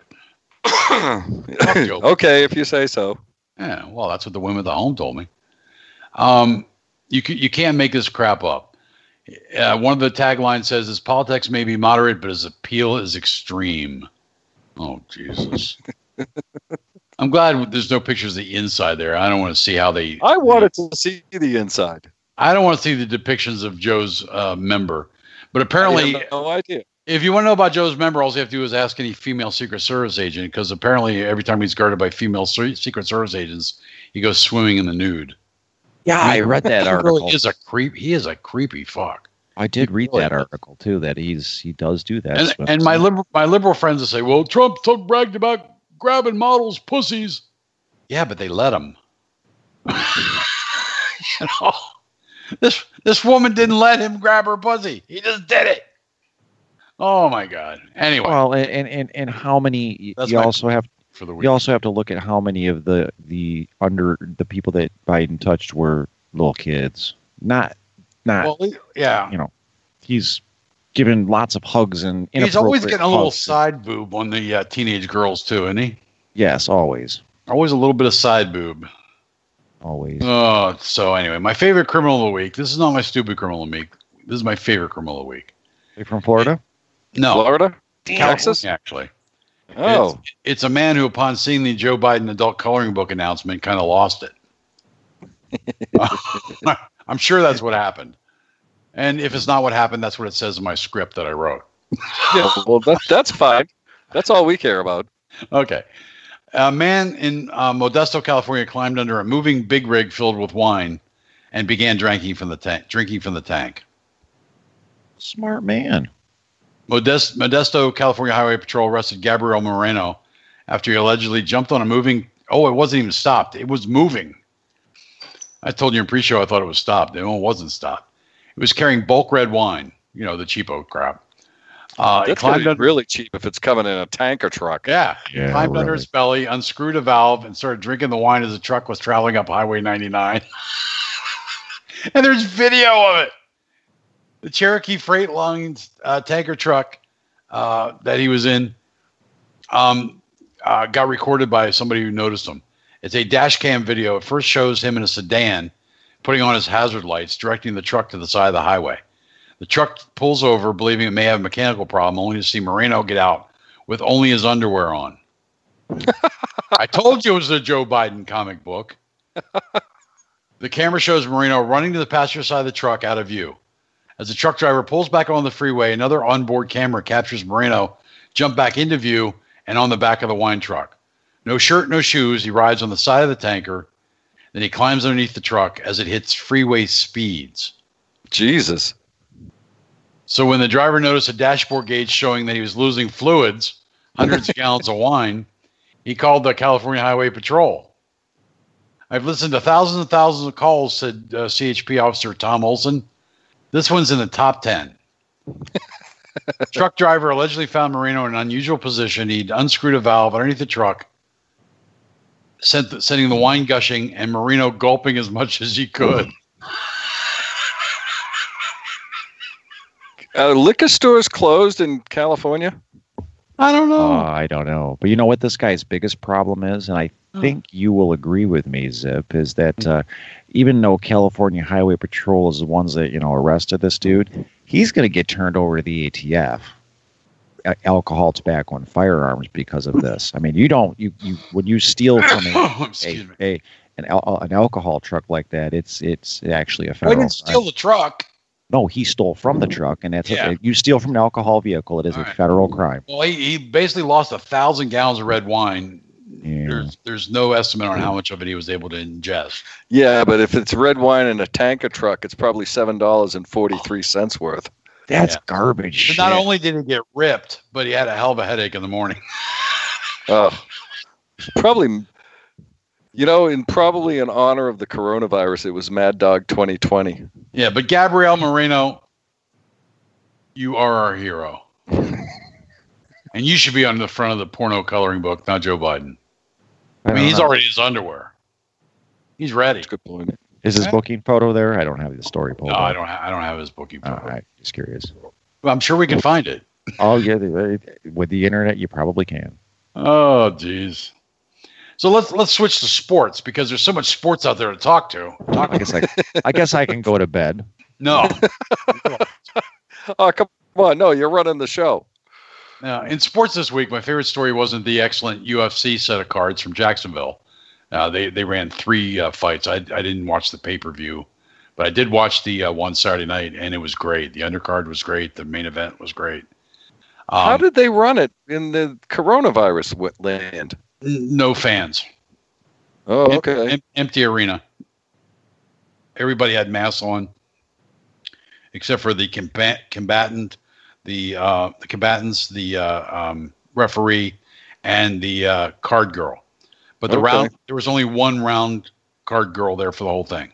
Okay, if you say so. Yeah, well, that's what the women at the home told me. Um, you can, you can't make this crap up. Uh, one of the taglines says, "His politics may be moderate, but his appeal is extreme." Oh, Jesus. I'm glad there's no pictures of the inside there. I don't want to see how they... I wanted to see the inside. I don't want to see the depictions of Joe's uh, member. But apparently... I have no idea. If you want to know about Joe's member, all you have to do is ask any female Secret Service agent, because apparently every time he's guarded by female Secret Service agents, he goes swimming in the nude. Yeah, I read that he article. Really is a creep. He is a creepy fuck. I did read really that is. article too. That he's he does do that. And, stuff. and my liberal my liberal friends will say, "Well, Trump, Trump bragged about grabbing models' pussies." Yeah, but they let him. You know, this this woman didn't let him grab her pussy. He just did it. Oh my God. Anyway, well, and and and how many? That's you my also have for the week. you also have to look at how many of the the under the people that Biden touched were little kids. Not not Well, yeah. you know, he's given lots of hugs and He's always inappropriate getting a little hugs. side boob on the uh, teenage girls too, isn't he? Yes, always, Always a little bit of side boob. always. Oh, so anyway, my favorite criminal of the week. This is not my stupid criminal of the week. This is my favorite criminal of the week. Are you from Florida? No, Florida? Texas? California, actually. Oh. It's, it's a man who, upon seeing the Joe Biden adult coloring book announcement, kind of lost it. I'm sure that's what happened. And if it's not what happened, that's what it says in my script that I wrote. Yeah, well, that, that's fine. That's all we care about. Okay. A man in uh, Modesto, California, climbed under a moving big rig filled with wine and began drinking from the tank. Drinking from the tank. Smart man. Modest, Modesto, California Highway Patrol arrested Gabriel Moreno after he allegedly jumped on a moving. Oh, it wasn't even stopped. It was moving. I told you in pre-show I thought it was stopped. It wasn't stopped. It was carrying bulk red wine. You know, the cheapo crap. Uh, it That's climbed gonna be under, really cheap if it's coming in a tanker truck. yeah, Yeah, climbed under really. its belly, unscrewed a valve, and started drinking the wine as the truck was traveling up Highway ninety-nine. And there's video of it. The Cherokee Freight Lines uh, tanker truck uh, that he was in um, uh, got recorded by somebody who noticed him. It's a dash cam video. It first shows him in a sedan putting on his hazard lights, directing the truck to the side of the highway. The truck pulls over, believing it may have a mechanical problem, only to see Moreno get out with only his underwear on. I told you it was a Joe Biden comic book. The camera shows Moreno running to the passenger side of the truck out of view. As the truck driver pulls back on the freeway, another onboard camera captures Moreno jump back into view and on the back of the wine truck. No shirt, no shoes. He rides on the side of the tanker. Then he climbs underneath the truck as it hits freeway speeds. Jesus. So when the driver noticed a dashboard gauge showing that he was losing fluids, hundreds of gallons of wine, he called the California Highway Patrol. I've listened to thousands and thousands of calls, said uh, C H P officer Tom Olson. This one's in the top ten. Truck driver allegedly found Marino in an unusual position. He'd unscrewed a valve underneath the truck, sent the, sending the wine gushing, and Marino gulping as much as he could. Uh, liquor stores closed in California? I don't know. Uh, I don't know. But you know what this guy's biggest problem is? And I think you will agree with me, Zip, is that uh, even though California Highway Patrol is the ones that, you know, arrested this dude, he's going to get turned over to the A T F. Alcohol, tobacco, and firearms because of this. I mean, you don't, you, you when you steal from a, Excuse a, a an, al- an alcohol truck like that, it's it's actually a I federal didn't steal crime. the truck. No, he stole from the truck, and that's Yeah. a, you steal from an alcohol vehicle. It is All a right. federal crime. Well, he, he basically lost a thousand gallons of red wine. Yeah. There's there's no estimate on how much of it he was able to ingest. Yeah, but if it's red wine in a tanker truck, it's probably seven dollars and forty-three cents worth. That's Yeah. garbage But shit. not only did he get ripped, but he had a hell of a headache in the morning. Oh, probably, you know, in probably in honor of the coronavirus, it was Mad Dog twenty twenty. Yeah, but Gabrielle Moreno, you are our hero. And you should be on the front of the porno coloring book, not Joe Biden. I mean, he's already in his underwear. He's ready. That's a good point. Is his booking photo there? I don't have the story pulled No, up. I don't. Ha- I don't have his booking. All photo. right, just curious. Well, I'm sure we can find it. Oh yeah, the- with the internet, you probably can. Oh, geez. So let's let's switch to sports because there's so much sports out there to talk to. Talk I guess I, I guess I can go to bed. no. Oh, come on. No, you're running the show. Now, in sports this week, my favorite story wasn't the excellent U F C set of cards from Jacksonville. Uh, they they ran three uh, fights. I I didn't watch the pay per view, but I did watch the uh, one Saturday night, and it was great. The undercard was great. The main event was great. Um, How did they run it in the coronavirus w- land? n- no fans? Oh, Em- okay. em- empty arena. Everybody had masks on, except for the combat combatant, the uh, the combatants, the uh, um, referee, and the uh, card girl. But the Okay. round, there was only one round card girl there for the whole thing.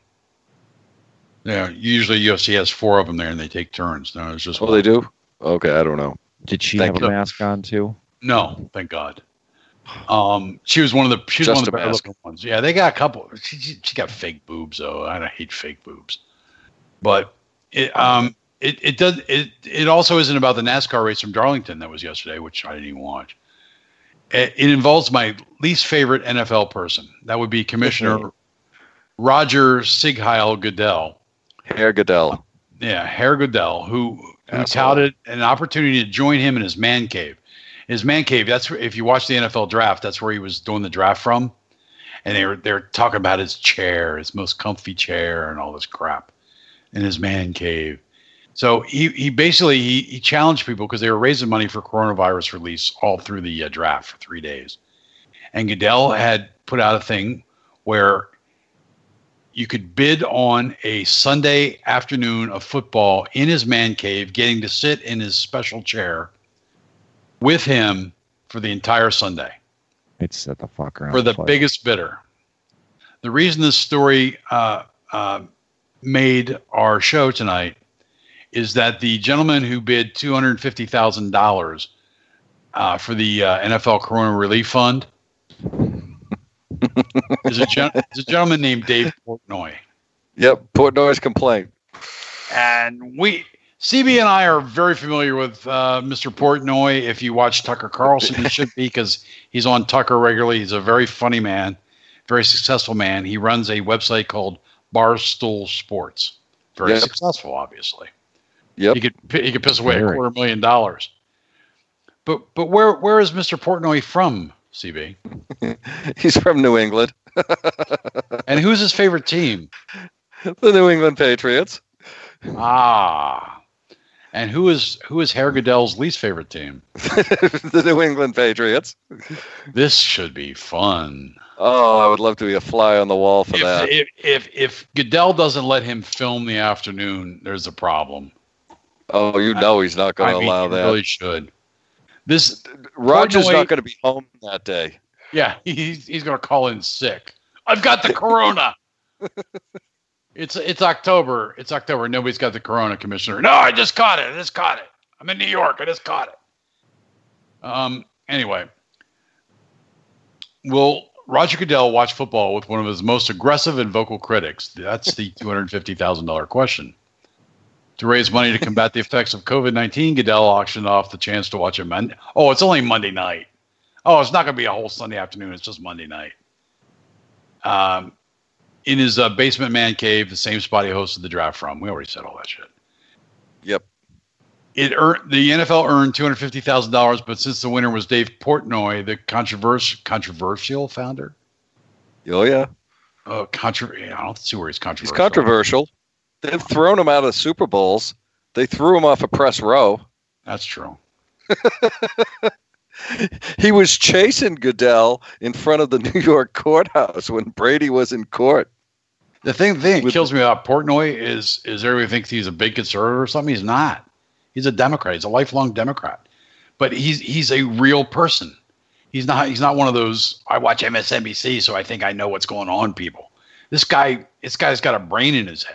Yeah, usually U F C has four of them there, and they take turns. No, it's just Oh, one. they do? Okay, I don't know. Did she Thank have a you. mask on too? No, thank God. Um, she was one of the she was Just one of the a better mask. looking ones. Yeah, they got a couple. She, she, she got fake boobs though. I hate fake boobs, but it um it, it does it it also isn't about the NASCAR race from Darlington that was yesterday, which I didn't even watch. It, it involves my least favorite N F L person. That would be Commissioner Roger Sigheil Goodell. Hair Goodell. Yeah, Herr Goodell, who, who Asshole. touted an opportunity to join him in his man cave. His man cave, that's where, if you watch the N F L draft, that's where he was doing the draft from. And they were they were talking about his chair, his most comfy chair, and all this crap in his man cave. So he, he basically he, he challenged people because they were raising money for coronavirus release all through the uh, draft for three days. And Goodell had put out a thing where you could bid on a Sunday afternoon of football in his man cave, getting to sit in his special chair with him for the entire Sunday It's set the fuck around. for the place. biggest bidder. The reason this story uh, uh, made our show tonight is that the gentleman who bid two hundred fifty thousand dollars uh, for the uh, N F L Corona Relief Fund is a, gen- is a gentleman named Dave Portnoy. Yep, Portnoy's complaint. And we, C B and I are very familiar with uh, Mister Portnoy. If you watch Tucker Carlson, you should be because he's on Tucker regularly. He's a very funny man, very successful man. He runs a website called Barstool Sports. Very Yep. successful, obviously. Yep. He could he could piss away a Very. quarter million dollars. But but where where is Mister Portnoy from, C B? He's from New England. And who's his favorite team? The New England Patriots. Ah. And who is who is Herr Goodell's least favorite team? The New England Patriots. This should be fun. Oh, I would love to be a fly on the wall for that. If, if if if Goodell doesn't let him film the afternoon, there's a problem. Oh, you know he's not going I to mean, allow he that. really should. This Roger's Portnoy- not going to be home that day. Yeah, he's he's going to call in sick. I've got the corona. it's it's October. It's October. Nobody's got the corona, Commissioner. No, I just caught it. I just caught it. I'm in New York. I just caught it. Um. Anyway, will Roger Goodell watch football with one of his most aggressive and vocal critics? That's the two hundred fifty thousand dollars question. To raise money to combat the effects of COVID nineteen, Goodell auctioned off the chance to watch a Monday. Oh, it's only Monday night. Oh, it's not going to be a whole Sunday afternoon. It's just Monday night. Um, in his uh, basement man cave, the same spot he hosted the draft from. We already said all that shit. Yep. It earned the N F L earned two hundred fifty thousand dollars, but since the winner was Dave Portnoy, the controversial controversial founder. Oh yeah. Oh, controversial. I don't see where he's controversial. He's controversial. They've thrown him out of Super Bowls. They threw him off a press row. That's true. He was chasing Goodell in front of the New York courthouse when Brady was in court. The thing, the thing that With- kills me about Portnoy is is everybody thinks he's a big conservative or something. He's not. He's a Democrat. He's a lifelong Democrat. But he's he's a real person. He's not he's not one of those I watch M S N B C so I think I know what's going on people. This guy this guy's got a brain in his head.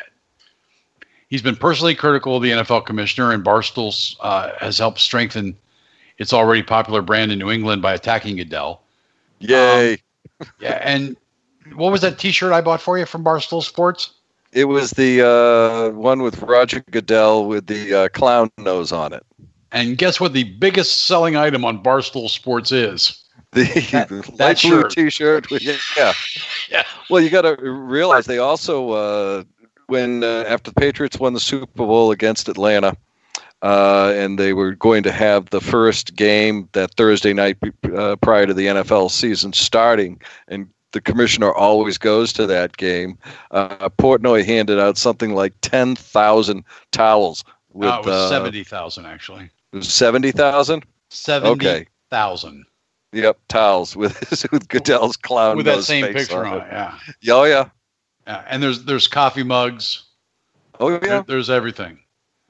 He's been personally critical of the N F L commissioner, and Barstool uh, has helped strengthen its already popular brand in New England by attacking Goodell. Yay. Um, yeah, and what was that T-shirt I bought for you from Barstool Sports? It was the uh, one with Roger Goodell with the uh, clown nose on it. And guess what the biggest selling item on Barstool Sports is? The That- light that blue shirt. T-shirt. With, yeah. Yeah. Well, you got to realize they also, uh, when uh, after the Patriots won the Super Bowl against Atlanta, uh, and they were going to have the first game that Thursday night uh, prior to the N F L season starting, and the commissioner always goes to that game. Uh, Portnoy handed out something like ten thousand towels. With, Uh, it was uh, seventy thousand actually. it was seventy thousand? Seventy thousand Yep, towels with with Goodell's clown with that nose same face picture on on it. Yeah. it. Oh yeah, Yeah, and there's there's coffee mugs. oh yeah. There- there's everything.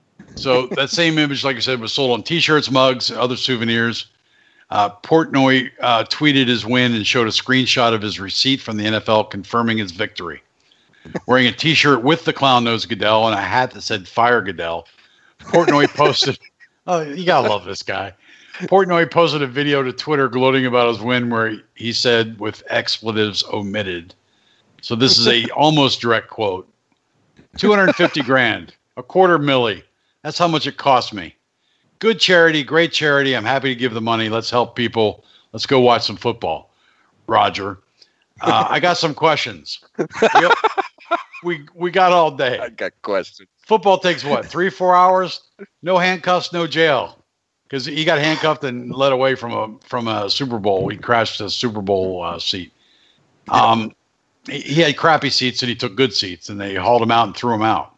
So that same image, like I said, was sold on T-shirts, mugs, other souvenirs. Uh, Portnoy uh, tweeted his win and showed a screenshot of his receipt from the N F L confirming his victory. Wearing a T-shirt with the clown nose Goodell and a hat that said "Fire Goodell," Portnoy posted. Oh, you gotta love this guy. Portnoy posted a video to Twitter gloating about his win, where he, he said, with expletives omitted. So this is a almost direct quote: two hundred fifty grand, a quarter milli. That's how much it cost me. Good charity, great charity. I'm happy to give the money. Let's help people. Let's go watch some football. Roger. Uh, I got some questions. We, we we got all day. I got questions. Football takes what, three, four hours? No handcuffs, no jail. Because he got handcuffed and led away from a from a Super Bowl. He crashed a Super Bowl uh, seat. Um, he, he had crappy seats and he took good seats, and they hauled him out and threw him out.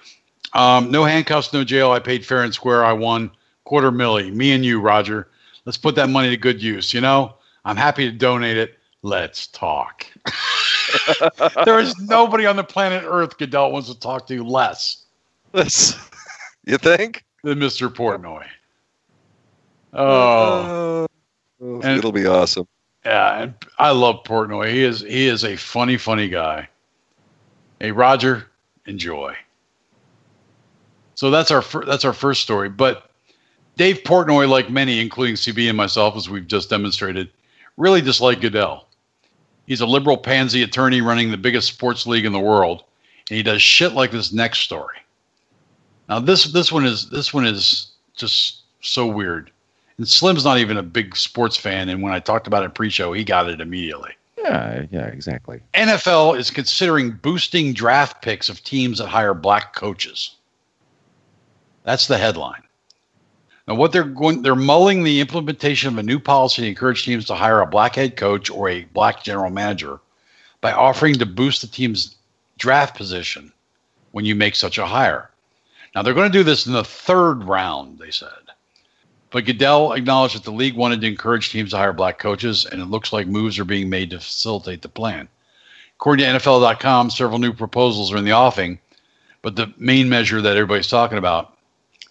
Um, no handcuffs, no jail. I paid fair and square. I won quarter milli. Me and you, Roger. Let's put that money to good use. You know, I'm happy to donate it. Let's talk. There is nobody on the planet Earth Goodell wants to talk to less That's, you think? than Mister Portnoy. Oh, Uh, And- it'll be awesome. yeah, and I love Portnoy. He is he is a funny, funny guy. Hey, Roger, enjoy. So that's our fir- that's our first story. But Dave Portnoy, like many, including C B and myself, as we've just demonstrated, really dislike Goodell. He's a liberal pansy attorney running the biggest sports league in the world, and he does shit like this next story. Now this this one is this one is just so weird. And Slim's not even a big sports fan, and when I talked about it pre-show, he got it immediately. Yeah, yeah, exactly. N F L is considering boosting draft picks of teams that hire black coaches. That's the headline. Now, what they're going, they're mulling the implementation of a new policy to encourage teams to hire a black head coach or a black general manager by offering to boost the team's draft position when you make such a hire. Now, they're going to do this in the third round, they said. But Goodell acknowledged that the league wanted to encourage teams to hire black coaches, and it looks like moves are being made to facilitate the plan. According to N F L dot com, several new proposals are in the offing, but the main measure that everybody's talking about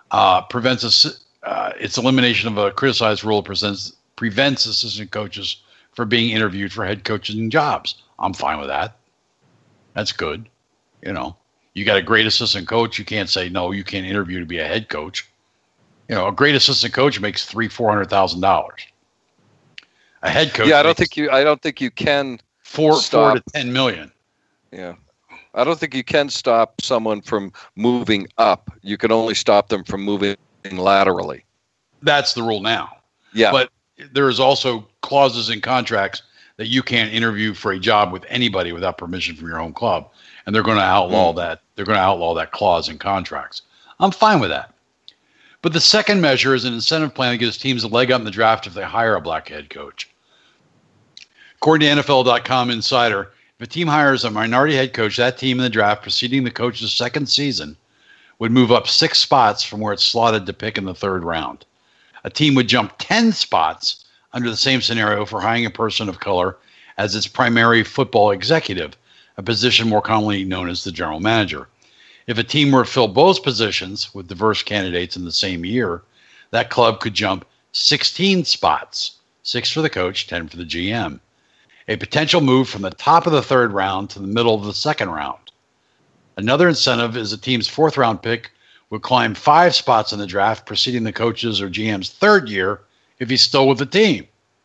uh, prevents us. Uh, its elimination of a criticized rule presents, prevents assistant coaches from being interviewed for head coaching jobs. I'm fine with that. That's good. You know, you got a great assistant coach. You can't say, no, you can't interview to be a head coach. You know, a great assistant coach makes three, four hundred thousand dollars. A head coach. Yeah, I don't think you. I don't think you can four, stop. four to ten million. Yeah, I don't think you can stop someone from moving up. You can only stop them from moving laterally. That's the rule now. Yeah, but there is also clauses in contracts that you can't interview for a job with anybody without permission from your home club, and they're going to outlaw mm. that. They're going to outlaw that clause in contracts. I'm fine with that. But the second measure is an incentive plan that gives teams a leg up in the draft if they hire a black head coach. According to N F L dot com Insider, if a team hires a minority head coach, that team in the draft preceding the coach's second season would move up six spots from where it's slotted to pick in the third round. A team would jump ten spots under the same scenario for hiring a person of color as its primary football executive, a position more commonly known as the general manager. If a team were to fill both positions with diverse candidates in the same year, that club could jump sixteen spots, six for the coach, ten for the G M. A potential move from the top of the third round to the middle of the second round. Another incentive is a team's fourth round pick would climb five spots in the draft preceding the coach's or G M's third year if he's still with the team.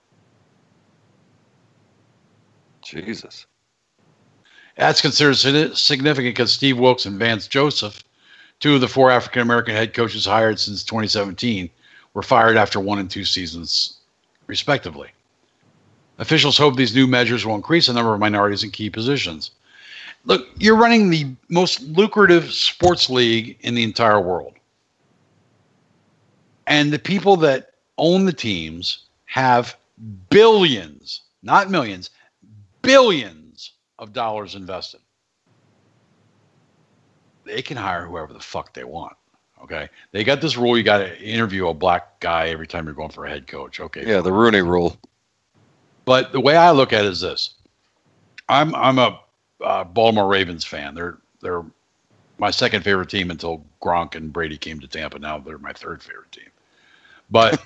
Jesus. That's considered significant because Steve Wilkes and Vance Joseph, two of the four African-American head coaches hired since twenty seventeen, were fired after one and two seasons, respectively. Officials hope these new measures will increase the number of minorities in key positions. Look, you're running the most lucrative sports league in the entire world. And the people that own the teams have billions, not millions, billions of dollars invested. They can hire whoever the fuck they want. Okay. They got this rule. You got to interview a black guy every time you're going for a head coach. Okay. Yeah. The Rooney Rule. But the way I look at it is this. I'm, I'm a uh, Baltimore Ravens fan. They're, they're my second favorite team until Gronk and Brady came to Tampa. Now they're my third favorite team. But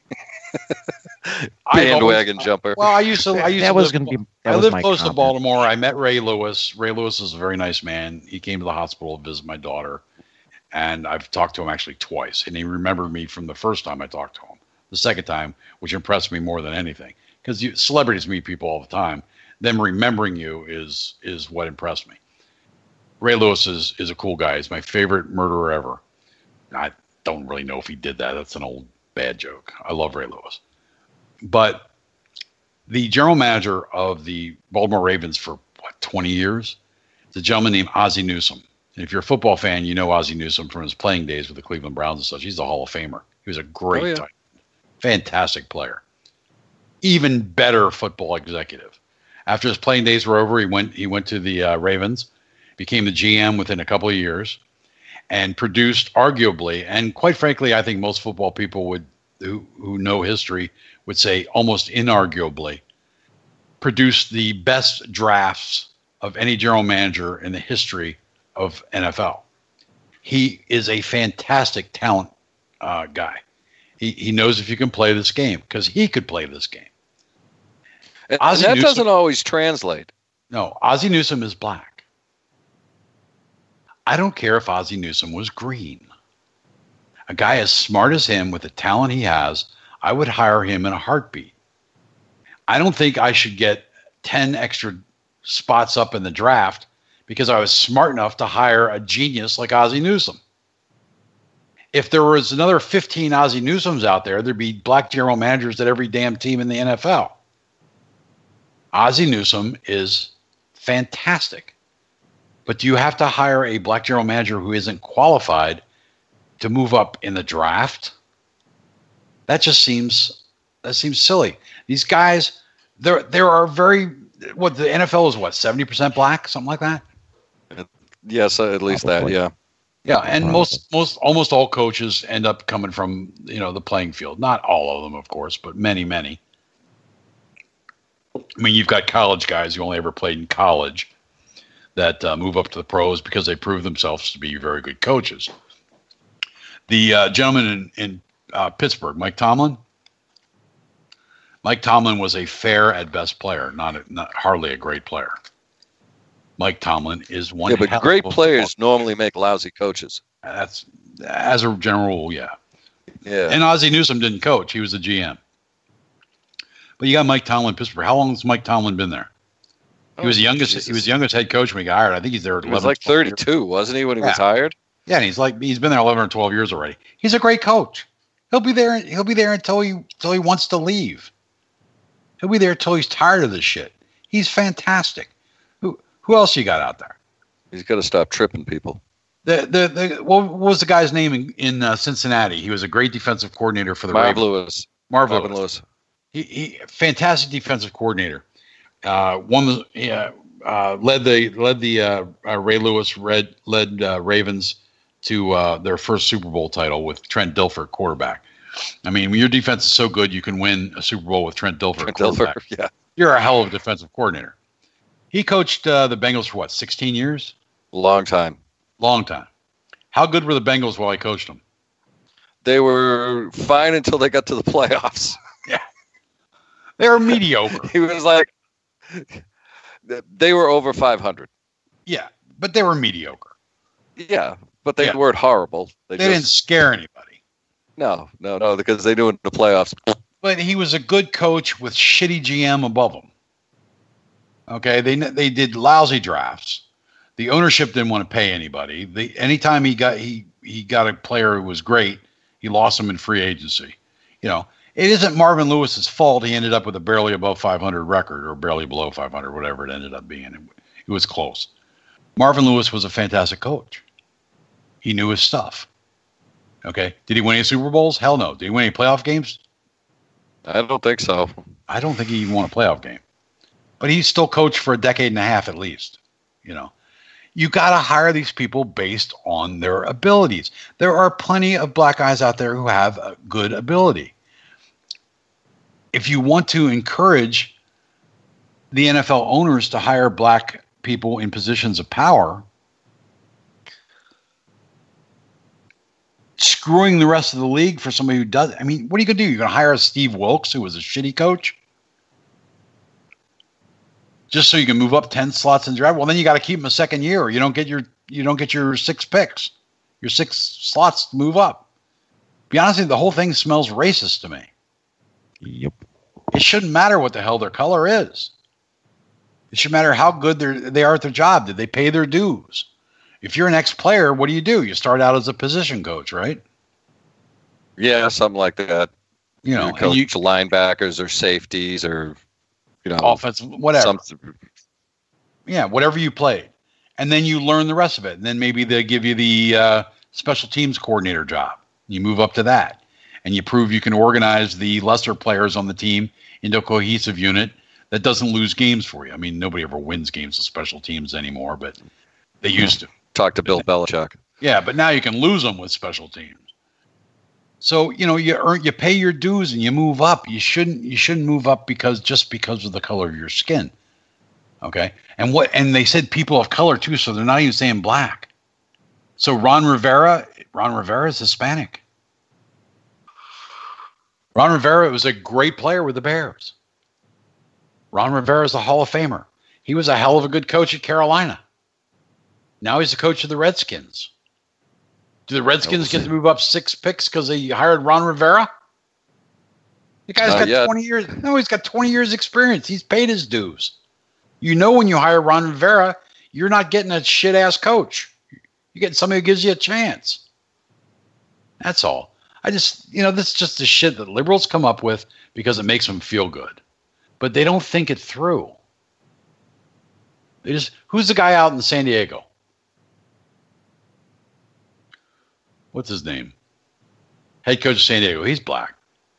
bandwagon always, jumper. Well, I used to. I used that to was live, going to be. I lived close comment. to Baltimore. I met Ray Lewis. Ray Lewis is a very nice man. He came to the hospital to visit my daughter, and I've talked to him actually twice. And he remembered me from the first time I talked to him. The second time, which impressed me more than anything, because celebrities meet people all the time. Them remembering you is is what impressed me. Ray Lewis is is a cool guy. He's my favorite murderer ever. I don't really know if he did that. That's an old bad joke. I love Ray Lewis. But the general manager of the Baltimore Ravens for, what, twenty years? It's a gentleman named Ozzie Newsome. And if you're a football fan, you know Ozzie Newsome from his playing days with the Cleveland Browns and such. He's a Hall of Famer. He was a great, oh, yeah. type, fantastic player. Even better football executive. After his playing days were over, he went he went to the uh, Ravens, became the G M within a couple of years, and produced arguably, and quite frankly, I think most football people would who, who know history would say almost inarguably, produced the best drafts of any general manager in the history of N F L. He is a fantastic talent uh, guy. He he knows if you can play this game because he could play this game. And, and that Newsome, doesn't always translate. No, Ozzie Newsome is black. I don't care if Ozzie Newsome was green. A guy as smart as him with the talent he has, I would hire him in a heartbeat. I don't think I should get ten extra spots up in the draft because I was smart enough to hire a genius like Ozzie Newsome. If there was another fifteen Ozzie Newsomes out there, there'd be black general managers at every damn team in the N F L. Ozzie Newsome is fantastic. But do you have to hire a black general manager who isn't qualified to move up in the draft? That just seems that seems silly. These guys, there there are very what the N F L is what seventy percent black, something like that. Yes, at least Probably. that, yeah. Yeah, and Probably. most most almost all coaches end up coming from you know the playing field. Not all of them, of course, but many many. I mean, you've got college guys who only ever played in college that uh, move up to the pros because they prove themselves to be very good coaches. The uh, gentleman in, in uh, Pittsburgh, Mike Tomlin. Mike Tomlin was a fair at best player, not a, not hardly a great player. Mike Tomlin is one. Yeah, but hell great of a players football- normally make lousy coaches. That's as a general rule, yeah. Yeah. And Ozzie Newsome didn't coach; he was a G M. But you got Mike Tomlin, Pittsburgh. How long has Mike Tomlin been there? He was the youngest. Jesus. He was the youngest head coach when he got hired. I think he's there. He was eleven, like twelve years. thirty-two, wasn't he, when he was Yeah. hired? Yeah, and he's like he's been there eleven or twelve years already. He's a great coach. He'll be there. He'll be there until he until he wants to leave. He'll be there until he's tired of this shit. He's fantastic. Who who else you got out there? He's got to stop tripping people. The the, the what was the guy's name in, in uh, Cincinnati? He was a great defensive coordinator for the Marv Ravens. Lewis. Marv Marvin Lewis. Lewis. He, he fantastic defensive coordinator. Uh, won the yeah, uh, led the led the uh, uh, Ray Lewis red, led uh, Ravens to uh, their first Super Bowl title with Trent Dilfer quarterback. I mean, when your defense is so good, you can win a Super Bowl with Trent Dilfer Trent quarterback. Dilfer, yeah. You're a hell of a defensive coordinator. He coached uh, the Bengals for what, sixteen years? Long time. Long time. How good were the Bengals while he coached them? They were fine until they got to the playoffs. They were mediocre. He was like, they were over five hundred. Yeah, but they were mediocre. Yeah, but they Yeah. weren't horrible. They, They just, didn't scare anybody. No, no, no, because they knew in the playoffs. But he was a good coach with shitty G M above him. Okay, they they did lousy drafts. The ownership didn't want to pay anybody. The anytime he got he he got a player who was great, he lost him in free agency. You know, it isn't Marvin Lewis's fault he ended up with a barely above five hundred record or barely below five hundred, whatever it ended up being. It, it was close. Marvin Lewis was a fantastic coach. He knew his stuff. Okay, did he win any Super Bowls? Hell no. Did he win any playoff games? I don't think so. I don't think he even won a playoff game. But he's still coached for a decade and a half at least. You know, you got to hire these people based on their abilities. There are plenty of black guys out there who have a good ability. If you want to encourage the N F L owners to hire black people in positions of power, screwing the rest of the league for somebody who does, I mean, what are you going to do? You're going to hire a Steve Wilkes who was a shitty coach? Just so you can move up ten slots in the draft? Well, then you got to keep him a second year, or you don't get your you don't get your six picks, your six slots to move up. Be honest with you, the whole thing smells racist to me. Yep. It shouldn't matter what the hell their color is. It should matter how good they they are at their job. Did they pay their dues? If you're an ex-player, what do you do? You start out as a position coach, right? Yeah, something like that. You know, You and coach you, linebackers or safeties or, you know, offensive, whatever. some, Yeah, whatever you played. And then you learn the rest of it. And then maybe they give you the uh, special teams coordinator job. You move up to that. And you prove you can organize the lesser players on the team into a cohesive unit that doesn't lose games for you. I mean, nobody ever wins games with special teams anymore, but they used to. talk to Bill Belichick. Yeah, but now you can lose them with special teams. So, you know, you earn, you pay your dues and you move up. You shouldn't you shouldn't move up because just because of the color of your skin. Okay? And what and they said people of color too, so they're not even saying black. So Ron Rivera, Ron Rivera is Hispanic. Ron Rivera was a great player with the Bears. Ron Rivera is a Hall of Famer. He was a hell of a good coach at Carolina. Now he's the coach of the Redskins. Do the Redskins get to move up six picks because they hired Ron Rivera? The guy's Not got yet. twenty years. No, he's got twenty years experience. He's paid his dues. You know when you hire Ron Rivera, you're not getting a shit-ass coach. You're getting somebody who gives you a chance. That's all. I just, you know, this is just the shit that liberals come up with because it makes them feel good. But they don't think it through. They just, who's the guy out in San Diego? What's his name? Head coach of San Diego. He's black.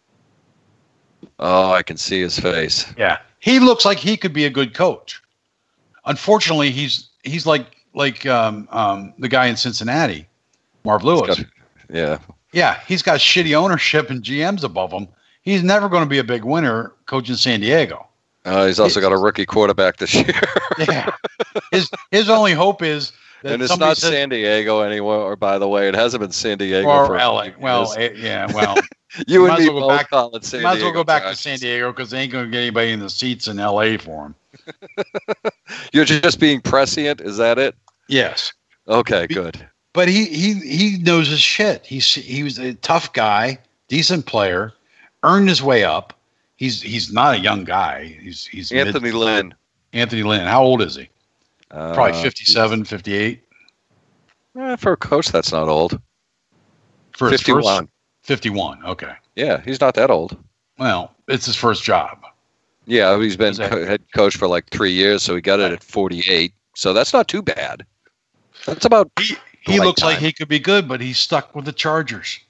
Oh, I can see his face. Yeah. He looks like he could be a good coach. Unfortunately, he's he's like like um, um, the guy in Cincinnati, Marv Lewis. Got- yeah. Yeah, he's got shitty ownership and G Ms above him. He's never going to be a big winner coaching San Diego. Uh, he's also got a rookie quarterback this year. Yeah. His his only hope is that And it's somebody not said- San Diego anymore, by the way. It hasn't been San Diego or for a L A. few Well, years. eh, yeah, well, You might and as me well go both back- call it San might as well Diego go back to Chargers. San Diego because they ain't going to get anybody in the seats in L A for him. You're just being prescient. Is that it? Yes. Okay, Be- good. But he he he knows his shit. He's he was a tough guy, decent player, earned his way up. He's he's not a young guy. He's he's mid- Anthony Lynn. Anthony Lynn. How old is he? Uh, Probably fifty-seven, fifty-eight. eh, for a coach, that's not old. For his fifty-one. first fifty-one. Okay. Yeah, he's not that old. Well, it's his first job. Yeah, he's been Is that- co- head coach for like three years, so he got it at forty-eight. So that's not too bad. That's about He he Right looks like time. he could be good, but he's stuck with the Chargers.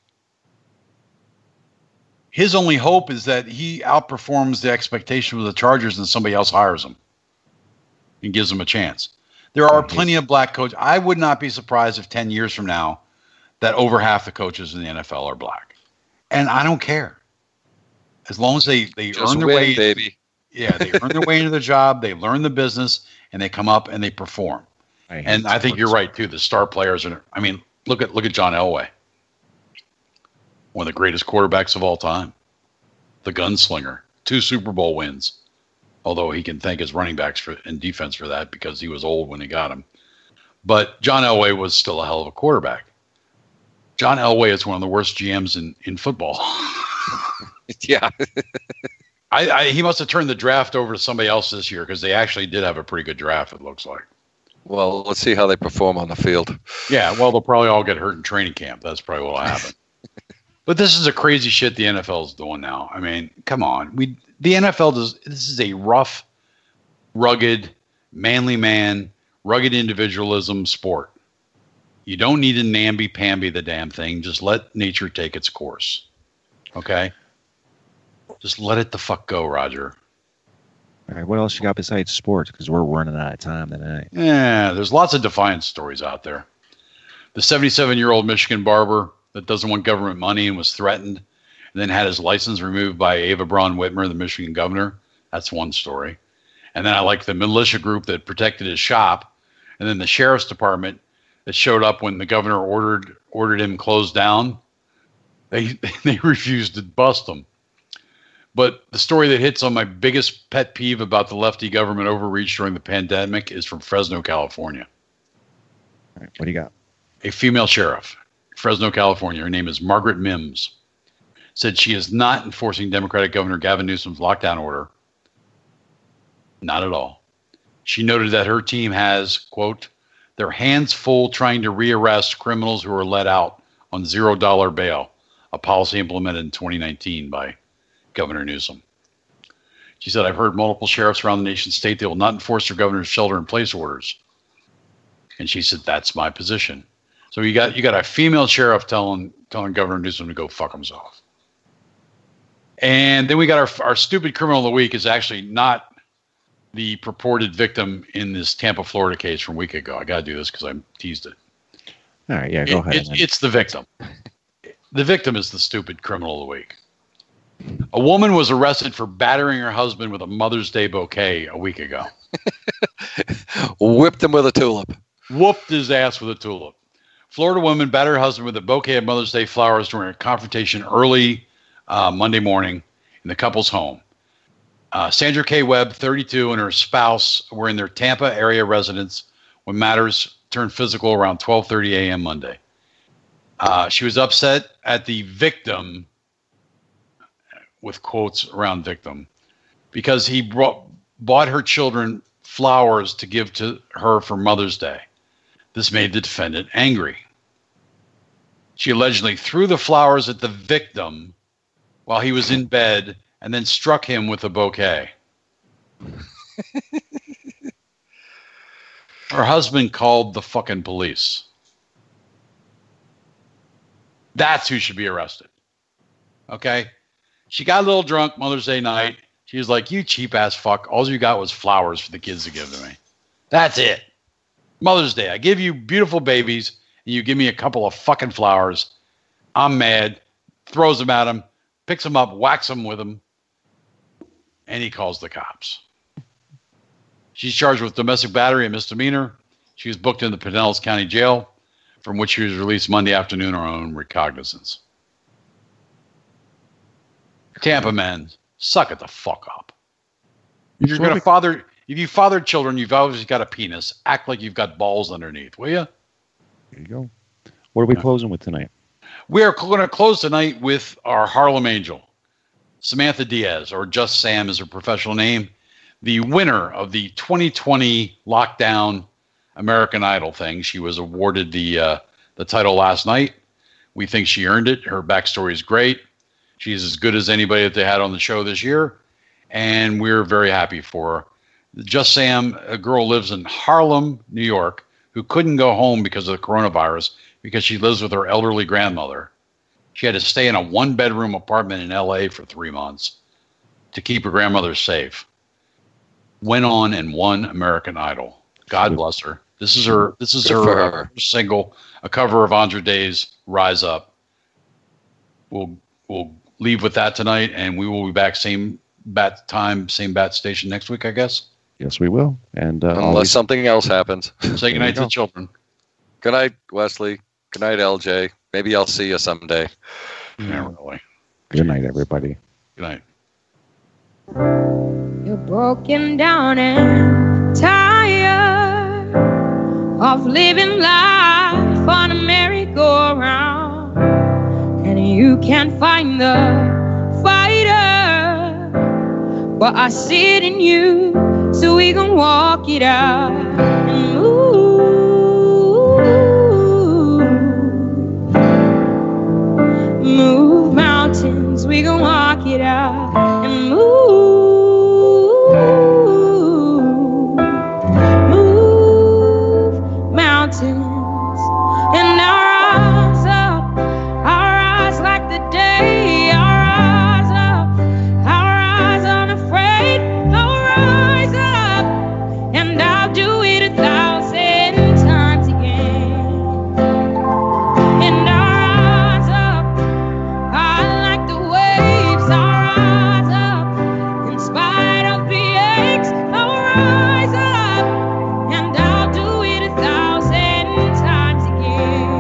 His only hope is that he outperforms the expectation of the Chargers and somebody else hires him and gives him a chance. There are plenty of black coaches. I would not be surprised if ten years from now that over half the coaches in the N F L are black. And I don't care. As long as they, they just earn their win, way. baby. Yeah, they earn their way into the job, they learn the business, and they come up and they perform. I hate And I think sports. you're right too. The star players are. I mean, look at look at John Elway, one of the greatest quarterbacks of all time, the gunslinger, two Super Bowl wins. Although he can thank his running backs for and defense for that because he was old when he got him. But John Elway was still a hell of a quarterback. John Elway is one of the worst G Ms in in football. Yeah. I, I he must have turned the draft over to somebody else this year because they actually did have a pretty good draft. It looks like. Well, let's see how they perform on the field. Yeah, well, they'll probably all get hurt in training camp. That's probably what'll happen. But this is a crazy shit the N F L is doing now. I mean, come on. We the N F L does. This is a rough, rugged, manly man, rugged individualism sport. You don't need to namby-pamby the damn thing. Just let nature take its course. Okay? Just let it the fuck go, Roger. All right, what else you got besides sports? Because we're running out of time tonight. Yeah, there's lots of defiance stories out there. The seventy-seven-year-old Michigan barber that doesn't want government money and was threatened and then had his license removed by Ava Braun Whitmer, the Michigan governor. That's one story. And then I like the militia group that protected his shop. And then the sheriff's department that showed up when the governor ordered ordered him closed down. They they refused to bust him. But the story that hits on my biggest pet peeve about the lefty government overreach during the pandemic is from Fresno, California. All right, what do you got? A female sheriff, Fresno, California, her name is Margaret Mims, said she is not enforcing Democratic Governor Gavin Newsom's lockdown order. Not at all. She noted that her team has, quote, their hands full trying to rearrest criminals who are let out on zero dollar bail, a policy implemented in twenty nineteen by Governor Newsom. She said, I've heard multiple sheriffs around the nation state they will not enforce their governor's shelter-in-place orders. And she said, that's my position. So you got you got a female sheriff telling telling Governor Newsom to go fuck himself. And then we got our our stupid criminal of the week is actually not the purported victim in this Tampa, Florida case from a week ago. I got to do this because I teased it. All right, yeah, go It- ahead. it- man. it's the victim. The victim is the stupid criminal of the week. A woman was arrested for battering her husband with a Mother's Day bouquet a week ago. Whipped him with a tulip. Whooped his ass with a tulip. Florida woman battered her husband with a bouquet of Mother's Day flowers during a confrontation early uh, Monday morning in the couple's home. Uh, Sandra K. Webb, thirty-two, and her spouse were in their Tampa area residence when matters turned physical around twelve thirty a.m. Monday. Uh, she was upset at the victim, with quotes around victim, because he brought, bought her children flowers to give to her for Mother's Day. This made the defendant angry. She allegedly threw the flowers at the victim while he was in bed and then struck him with a bouquet. Her husband called the fucking police. That's who should be arrested. Okay? She got a little drunk Mother's Day night. She was like, you cheap ass fuck. All you got was flowers for the kids to give to me. That's it. Mother's Day. I give you beautiful babies, and you give me a couple of fucking flowers. I'm mad. Throws them at him, picks them up, whacks them with them, and he calls the cops. She's charged with domestic battery and misdemeanor. She was booked into Pinellas County Jail, from which she was released Monday afternoon on her own recognizance. Tampa men, suck it the fuck up. If you're going to father, if you father children, you've obviously got a penis. Act like you've got balls underneath, will you? There you go. What are we closing with tonight? We are going to close tonight with our Harlem Angel, Samantha Diaz, or Just Sam is her professional name, the winner of the twenty twenty lockdown American Idol thing. She was awarded the uh, the title last night. We think she earned it. Her backstory is great. She's as good as anybody that they had on the show this year, and we're very happy for her. Just Sam, a girl lives in Harlem, New York, who couldn't go home because of the coronavirus because she lives with her elderly grandmother. She had to stay in a one-bedroom apartment in L A for three months to keep her grandmother safe. Went on and won American Idol. God bless her. This is her. This is her, her. Uh, single, a cover of Andra Day's "Rise Up." We'll we'll leave with that tonight, and we will be back same bat time, same bat station next week, I guess. Yes, we will. And uh, unless always... something else happens. Say goodnight to the children. Good night, Wesley. Good night, L J. Maybe I'll see you someday. Yeah, really. Good night, everybody. Good night. You're broken down and tired of living life on a merry-go-round, and you can't find the fighter, but I see it in you, so we gon' walk it out and move, move mountains, we gon' walk it out and move. And our eyes up, our eyes like the day, our eyes up, our eyes unafraid, our eyes up, and I'll do it a thousand times again. And our eyes up, I like the waves, our eyes up, in spite of the aches, our eyes up, and I'll do it a thousand times again.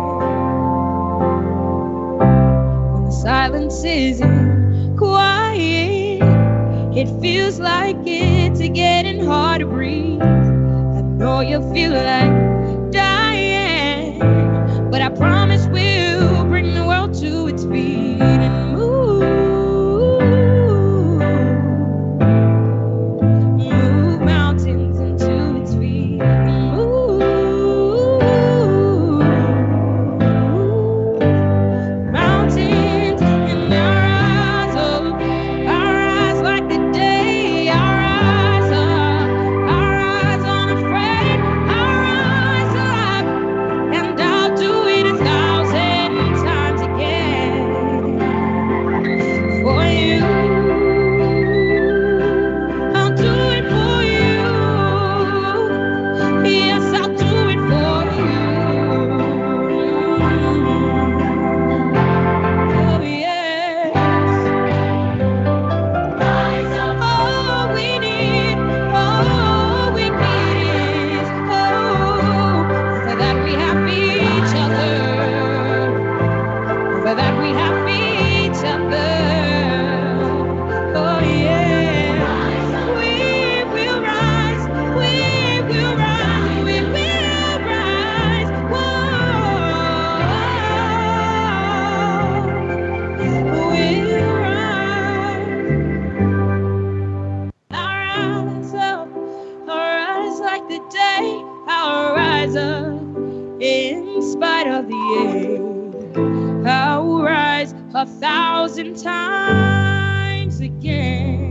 When the silence isn't quiet, it feels like it's getting hard to breathe. I know you feel like dying, but I promise we'll bring the world to its feet and move, move mountains into its feet and move mountains. And our eyes up, our eyes like the day, our eyes up, our eyes unafraid, our eyes up, and I'll do it a thousand times again for you. I'll do it for you. Yes, I'll do it for you. Oh, yes. All we need, all we need is hope. For that we have each other. For that we have each other. Oh, yeah. We will rise. We will rise. We will rise. Whoa. We'll rise. Our eyes up, our eyes like the day, our eyes up, in spite of the ache, I'll rise a thousand times again.